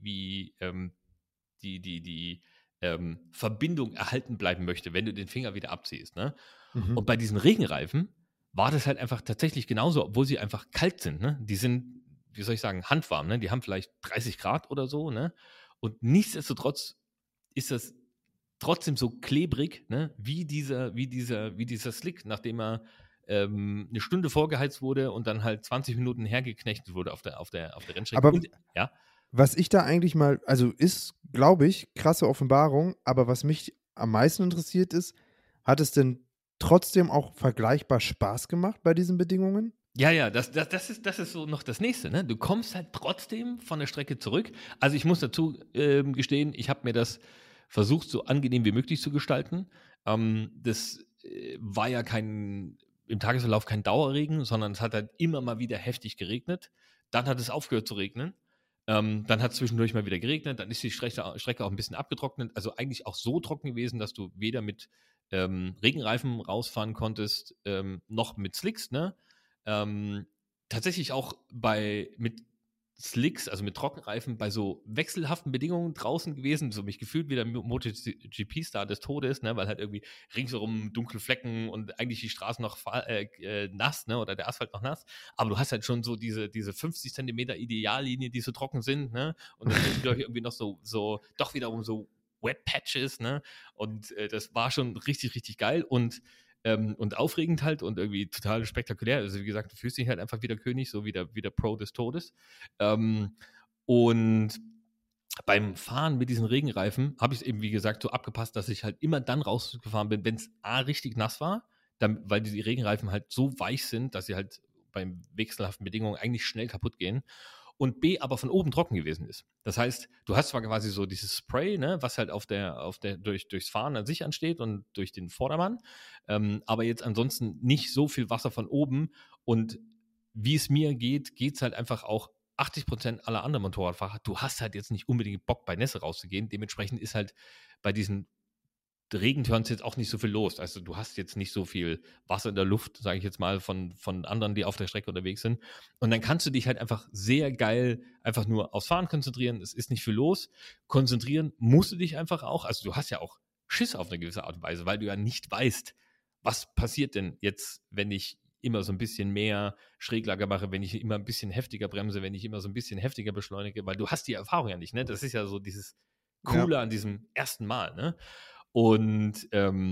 A: die Verbindung erhalten bleiben möchte, wenn du den Finger wieder abziehst. Ne? Und bei diesen Regenreifen war das halt einfach tatsächlich genauso, obwohl sie einfach kalt sind. Ne? Die sind, wie soll ich sagen, handwarm. Ne? Die haben vielleicht 30 Grad oder so. Ne? Und nichtsdestotrotz ist das trotzdem so klebrig, ne, wie dieser Slick, nachdem er eine Stunde vorgeheizt wurde und dann halt 20 Minuten hergeknechtet wurde auf der Rennstrecke.
B: Aber
A: und, ja.
B: Was ich da eigentlich mal, also ist, glaube ich, krasse Offenbarung, aber was mich am meisten interessiert ist, hat es denn trotzdem auch vergleichbar Spaß gemacht bei diesen Bedingungen?
A: Ja, das ist so noch das Nächste, ne? Du kommst halt trotzdem von der Strecke zurück. Also ich muss dazu gestehen, ich habe mir das versucht, so angenehm wie möglich zu gestalten. Das war ja im Tagesverlauf kein Dauerregen, sondern es hat halt immer mal wieder heftig geregnet. Dann hat es aufgehört zu regnen. Dann hat es zwischendurch mal wieder geregnet, dann ist die Strecke auch ein bisschen abgetrocknet, also eigentlich auch so trocken gewesen, dass du weder mit Regenreifen rausfahren konntest, noch mit Slicks, ne? Tatsächlich auch mit Slicks, also mit Trockenreifen, bei so wechselhaften Bedingungen draußen gewesen, so mich gefühlt wie der MotoGP-Star des Todes, ne, weil halt irgendwie ringsherum dunkle Flecken und eigentlich die Straßen noch nass, ne, oder der Asphalt noch nass, aber du hast halt schon so diese 50 Zentimeter Ideallinie, die so trocken sind, ne, und dann sind irgendwie noch so doch wiederum so Wet Patches, ne, und das war schon richtig, richtig geil und aufregend halt und irgendwie total spektakulär. Also wie gesagt, du fühlst dich halt einfach wie der König, so wie der Pro des Todes. Und beim Fahren mit diesen Regenreifen habe ich es eben, wie gesagt, so abgepasst, dass ich halt immer dann rausgefahren bin, wenn es richtig nass war, weil die Regenreifen halt so weich sind, dass sie halt bei wechselhaften Bedingungen eigentlich schnell kaputt gehen. Und B, aber von oben trocken gewesen ist. Das heißt, du hast zwar quasi so dieses Spray, ne, was halt durchs Fahren an sich ansteht und durch den Vordermann, aber jetzt ansonsten nicht so viel Wasser von oben. Und wie es mir geht, geht es halt einfach auch 80% aller anderen Motorradfahrer. Du hast halt jetzt nicht unbedingt Bock, bei Nässe rauszugehen. Dementsprechend ist halt bei diesen Regenturns jetzt auch nicht so viel los. Also du hast jetzt nicht so viel Wasser in der Luft, sage ich jetzt mal, von anderen, die auf der Strecke unterwegs sind. Und dann kannst du dich halt einfach sehr geil einfach nur aufs Fahren konzentrieren. Es ist nicht viel los. Konzentrieren musst du dich einfach auch. Also du hast ja auch Schiss auf eine gewisse Art und Weise, weil du ja nicht weißt, was passiert denn jetzt, wenn ich immer so ein bisschen mehr Schräglage mache, wenn ich immer ein bisschen heftiger bremse, wenn ich immer so ein bisschen heftiger beschleunige, weil du hast die Erfahrung ja nicht, ne? Das ist ja so dieses Coole an diesem ersten Mal, ne? Und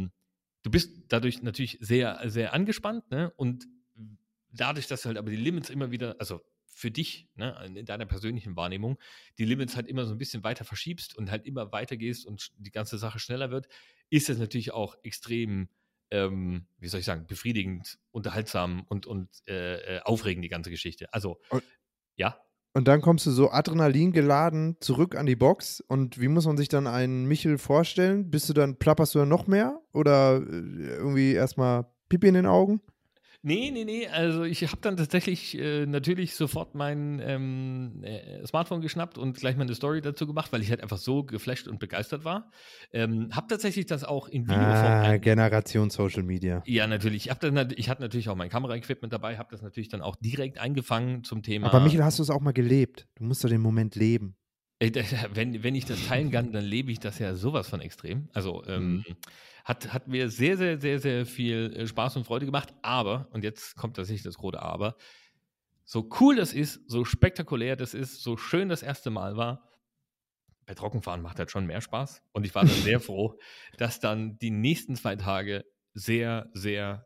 A: du bist dadurch natürlich sehr, sehr angespannt, ne? Und dadurch, dass du halt aber die Limits immer wieder, also für dich, ne, in deiner persönlichen Wahrnehmung, die Limits halt immer so ein bisschen weiter verschiebst und halt immer weiter gehst und die ganze Sache schneller wird, ist das natürlich auch extrem, wie soll ich sagen, befriedigend, unterhaltsam und aufregend, die ganze Geschichte. Also,
B: Und,
A: ja.
B: und dann kommst du so Adrenalin geladen zurück an die Box. Und wie muss man sich dann einen Michel vorstellen? Plapperst du dann noch mehr? Oder irgendwie erstmal Pipi in den Augen?
A: Nee. Also ich habe dann tatsächlich natürlich sofort mein Smartphone geschnappt und gleich mal eine Story dazu gemacht, weil ich halt einfach so geflasht und begeistert war. Habe tatsächlich das auch in Videoform.
B: Generation Social Media.
A: Ja, natürlich. Ich hatte natürlich auch mein Kameraequipment dabei, habe das natürlich dann auch direkt eingefangen zum Thema.
B: Aber Michel, hast du es auch mal gelebt? Du musst doch den Moment leben.
A: Wenn ich das teilen kann, dann lebe ich das ja sowas von extrem. Also hat mir sehr, sehr, sehr, sehr viel Spaß und Freude gemacht. Aber, und jetzt kommt tatsächlich das große Aber, so cool das ist, so spektakulär das ist, so schön das erste Mal war, bei Trockenfahren macht das schon mehr Spaß. Und ich war dann sehr froh, dass dann die nächsten 2 Tage sehr, sehr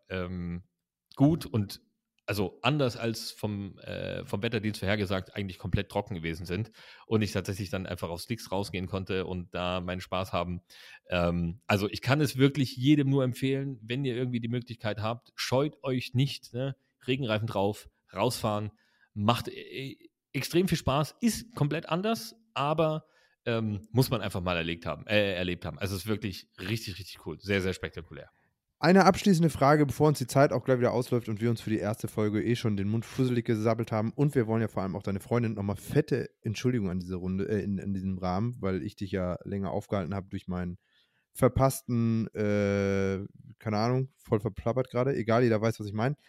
A: gut und also anders als vom Wetterdienst vorhergesagt, eigentlich komplett trocken gewesen sind und ich tatsächlich dann einfach auf Slicks rausgehen konnte und da meinen Spaß haben. Also ich kann es wirklich jedem nur empfehlen, wenn ihr irgendwie die Möglichkeit habt, scheut euch nicht, ne? Regenreifen drauf, rausfahren, macht extrem viel Spaß, ist komplett anders, aber muss man einfach mal erlebt haben. Also es ist wirklich richtig, richtig cool. Sehr, sehr spektakulär.
B: Eine abschließende Frage, bevor uns die Zeit auch gleich wieder ausläuft und wir uns für die erste Folge schon den Mund fusselig gesabbelt haben. Und wir wollen ja vor allem auch deine Freundin nochmal fette Entschuldigung an dieser Runde, in diesem Rahmen, weil ich dich ja länger aufgehalten habe durch meinen verpassten, keine Ahnung, voll verplappert gerade. Egal, jeder weiß, was ich meine.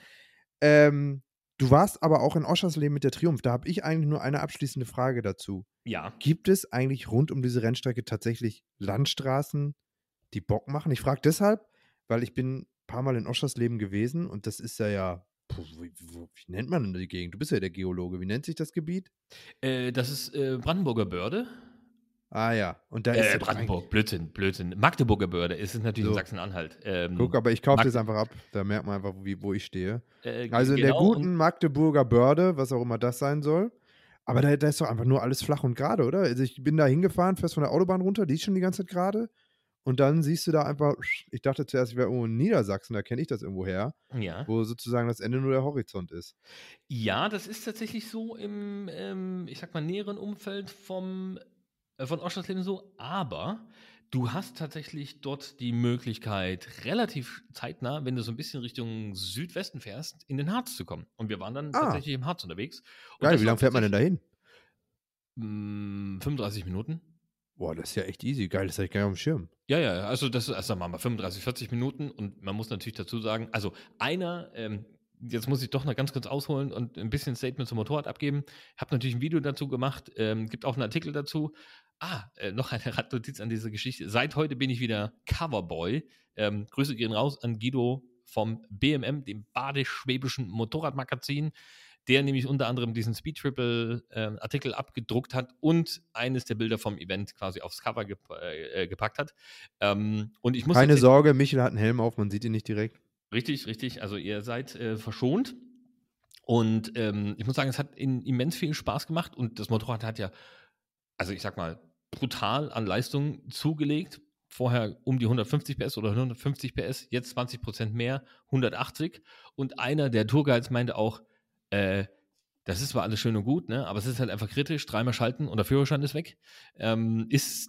B: Du warst aber auch in Oschersleben mit der Triumph. Da habe ich eigentlich nur eine abschließende Frage dazu.
A: Ja.
B: Gibt es eigentlich rund um diese Rennstrecke tatsächlich Landstraßen, die Bock machen? Ich frage deshalb, weil ich bin ein paar Mal in Oschersleben gewesen und das ist wie nennt man denn die Gegend? Du bist ja der Geologe. Wie nennt sich das Gebiet?
A: Das ist Brandenburger Börde.
B: Ah ja, und da ist
A: Brandenburg, Blödsinn. Magdeburger Börde, es ist natürlich
B: so.
A: in Sachsen-Anhalt.
B: Guck, aber ich kaufe das einfach ab. Da merkt man einfach, wo ich stehe. Also in der
A: genau,
B: guten Magdeburger Börde, was auch immer das sein soll. Aber da ist doch einfach nur alles flach und gerade, oder? Also ich bin da hingefahren, fährst von der Autobahn runter, die ist schon die ganze Zeit gerade. Und dann siehst du da einfach, ich dachte zuerst, ich wäre irgendwo in Niedersachsen, da kenne ich das irgendwo her,
A: ja.
B: wo sozusagen das Ende nur der Horizont ist.
A: Ja, das ist tatsächlich so im, ich sag mal, näheren Umfeld von Oschersleben so, aber du hast tatsächlich dort die Möglichkeit, relativ zeitnah, wenn du so ein bisschen Richtung Südwesten fährst, in den Harz zu kommen. Und wir waren dann tatsächlich im Harz unterwegs. Und
B: Geil,
A: das
B: wie
A: war
B: lange fährt man denn dahin?
A: 35 Minuten.
B: Boah, das ist ja echt easy. Geil, das hatte ich gar nicht auf dem Schirm.
A: Ja, also das ist, sagen wir mal, 35, 40 Minuten und man muss natürlich dazu sagen, also jetzt muss ich doch noch ganz kurz ausholen und ein bisschen Statement zum Motorrad abgeben. Habe natürlich ein Video dazu gemacht, gibt auch einen Artikel dazu. Noch eine Randnotiz an diese Geschichte. Seit heute bin ich wieder Coverboy. Grüße gehen raus an Guido vom BMM, dem Badisch-Schwäbischen Motorradmagazin, der nämlich unter anderem diesen Speed Triple Artikel abgedruckt hat und eines der Bilder vom Event quasi aufs Cover gepackt hat. Und ich muss
B: Keine Sorge, Michel hat einen Helm auf, man sieht ihn nicht direkt.
A: Richtig. Also ihr seid verschont. Und ich muss sagen, es hat immens viel Spaß gemacht und das Motorrad hat ja, also ich sag mal, brutal an Leistung zugelegt. Vorher um die 150 PS oder 150 PS, jetzt 20% mehr, 180. Und einer der Tourguides meinte auch, das ist zwar alles schön und gut, ne, aber es ist halt einfach kritisch, dreimal schalten und der Führerschein ist weg. Ist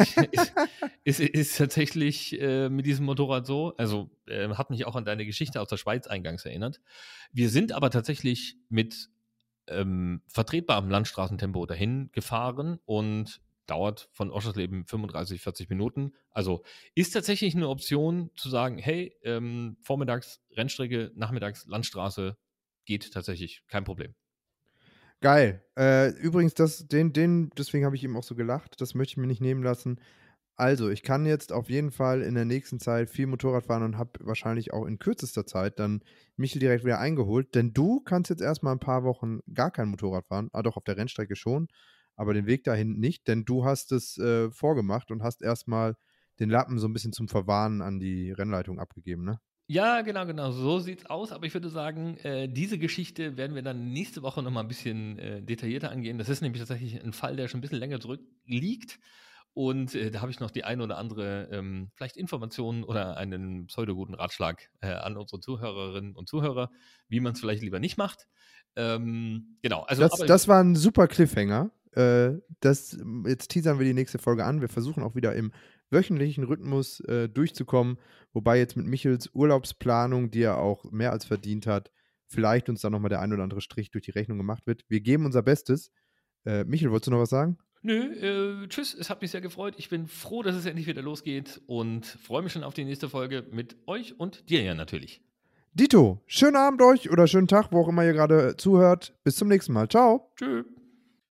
A: tatsächlich mit diesem Motorrad so. Also hat mich auch an deine Geschichte aus der Schweiz eingangs erinnert. Wir sind aber tatsächlich mit vertretbarem Landstraßentempo dahin gefahren und dauert von Oschersleben 35, 40 Minuten. Also ist tatsächlich eine Option zu sagen, hey, vormittags Rennstrecke, nachmittags Landstraße, geht tatsächlich, kein Problem.
B: Geil. Übrigens, deswegen habe ich eben auch so gelacht, das möchte ich mir nicht nehmen lassen. Also, ich kann jetzt auf jeden Fall in der nächsten Zeit viel Motorrad fahren und habe wahrscheinlich auch in kürzester Zeit dann Michel direkt wieder eingeholt, denn du kannst jetzt erstmal ein paar Wochen gar kein Motorrad fahren, doch auf der Rennstrecke schon, aber den Weg dahin nicht, denn du hast es vorgemacht und hast erstmal den Lappen so ein bisschen zum Verwahren an die Rennleitung abgegeben, ne?
A: Ja, genau, so sieht's aus. Aber ich würde sagen, diese Geschichte werden wir dann nächste Woche nochmal ein bisschen detaillierter angehen. Das ist nämlich tatsächlich ein Fall, der schon ein bisschen länger zurückliegt. Und da habe ich noch die eine oder andere vielleicht Informationen oder einen pseudoguten Ratschlag an unsere Zuhörerinnen und Zuhörer, wie man es vielleicht lieber nicht macht. Genau. Also,
B: das war ein super Cliffhanger. Jetzt teasern wir die nächste Folge an. Wir versuchen auch wieder im wöchentlichen Rhythmus durchzukommen, wobei jetzt mit Michels Urlaubsplanung, die er auch mehr als verdient hat, vielleicht uns dann nochmal der ein oder andere Strich durch die Rechnung gemacht wird. Wir geben unser Bestes. Michel, wolltest du noch was sagen?
A: Nö, tschüss, es hat mich sehr gefreut. Ich bin froh, dass es endlich wieder losgeht und freue mich schon auf die nächste Folge mit euch und dir ja natürlich.
B: Dito, schönen Abend euch oder schönen Tag, wo auch immer ihr gerade zuhört. Bis zum nächsten Mal. Ciao.
A: Tschüss.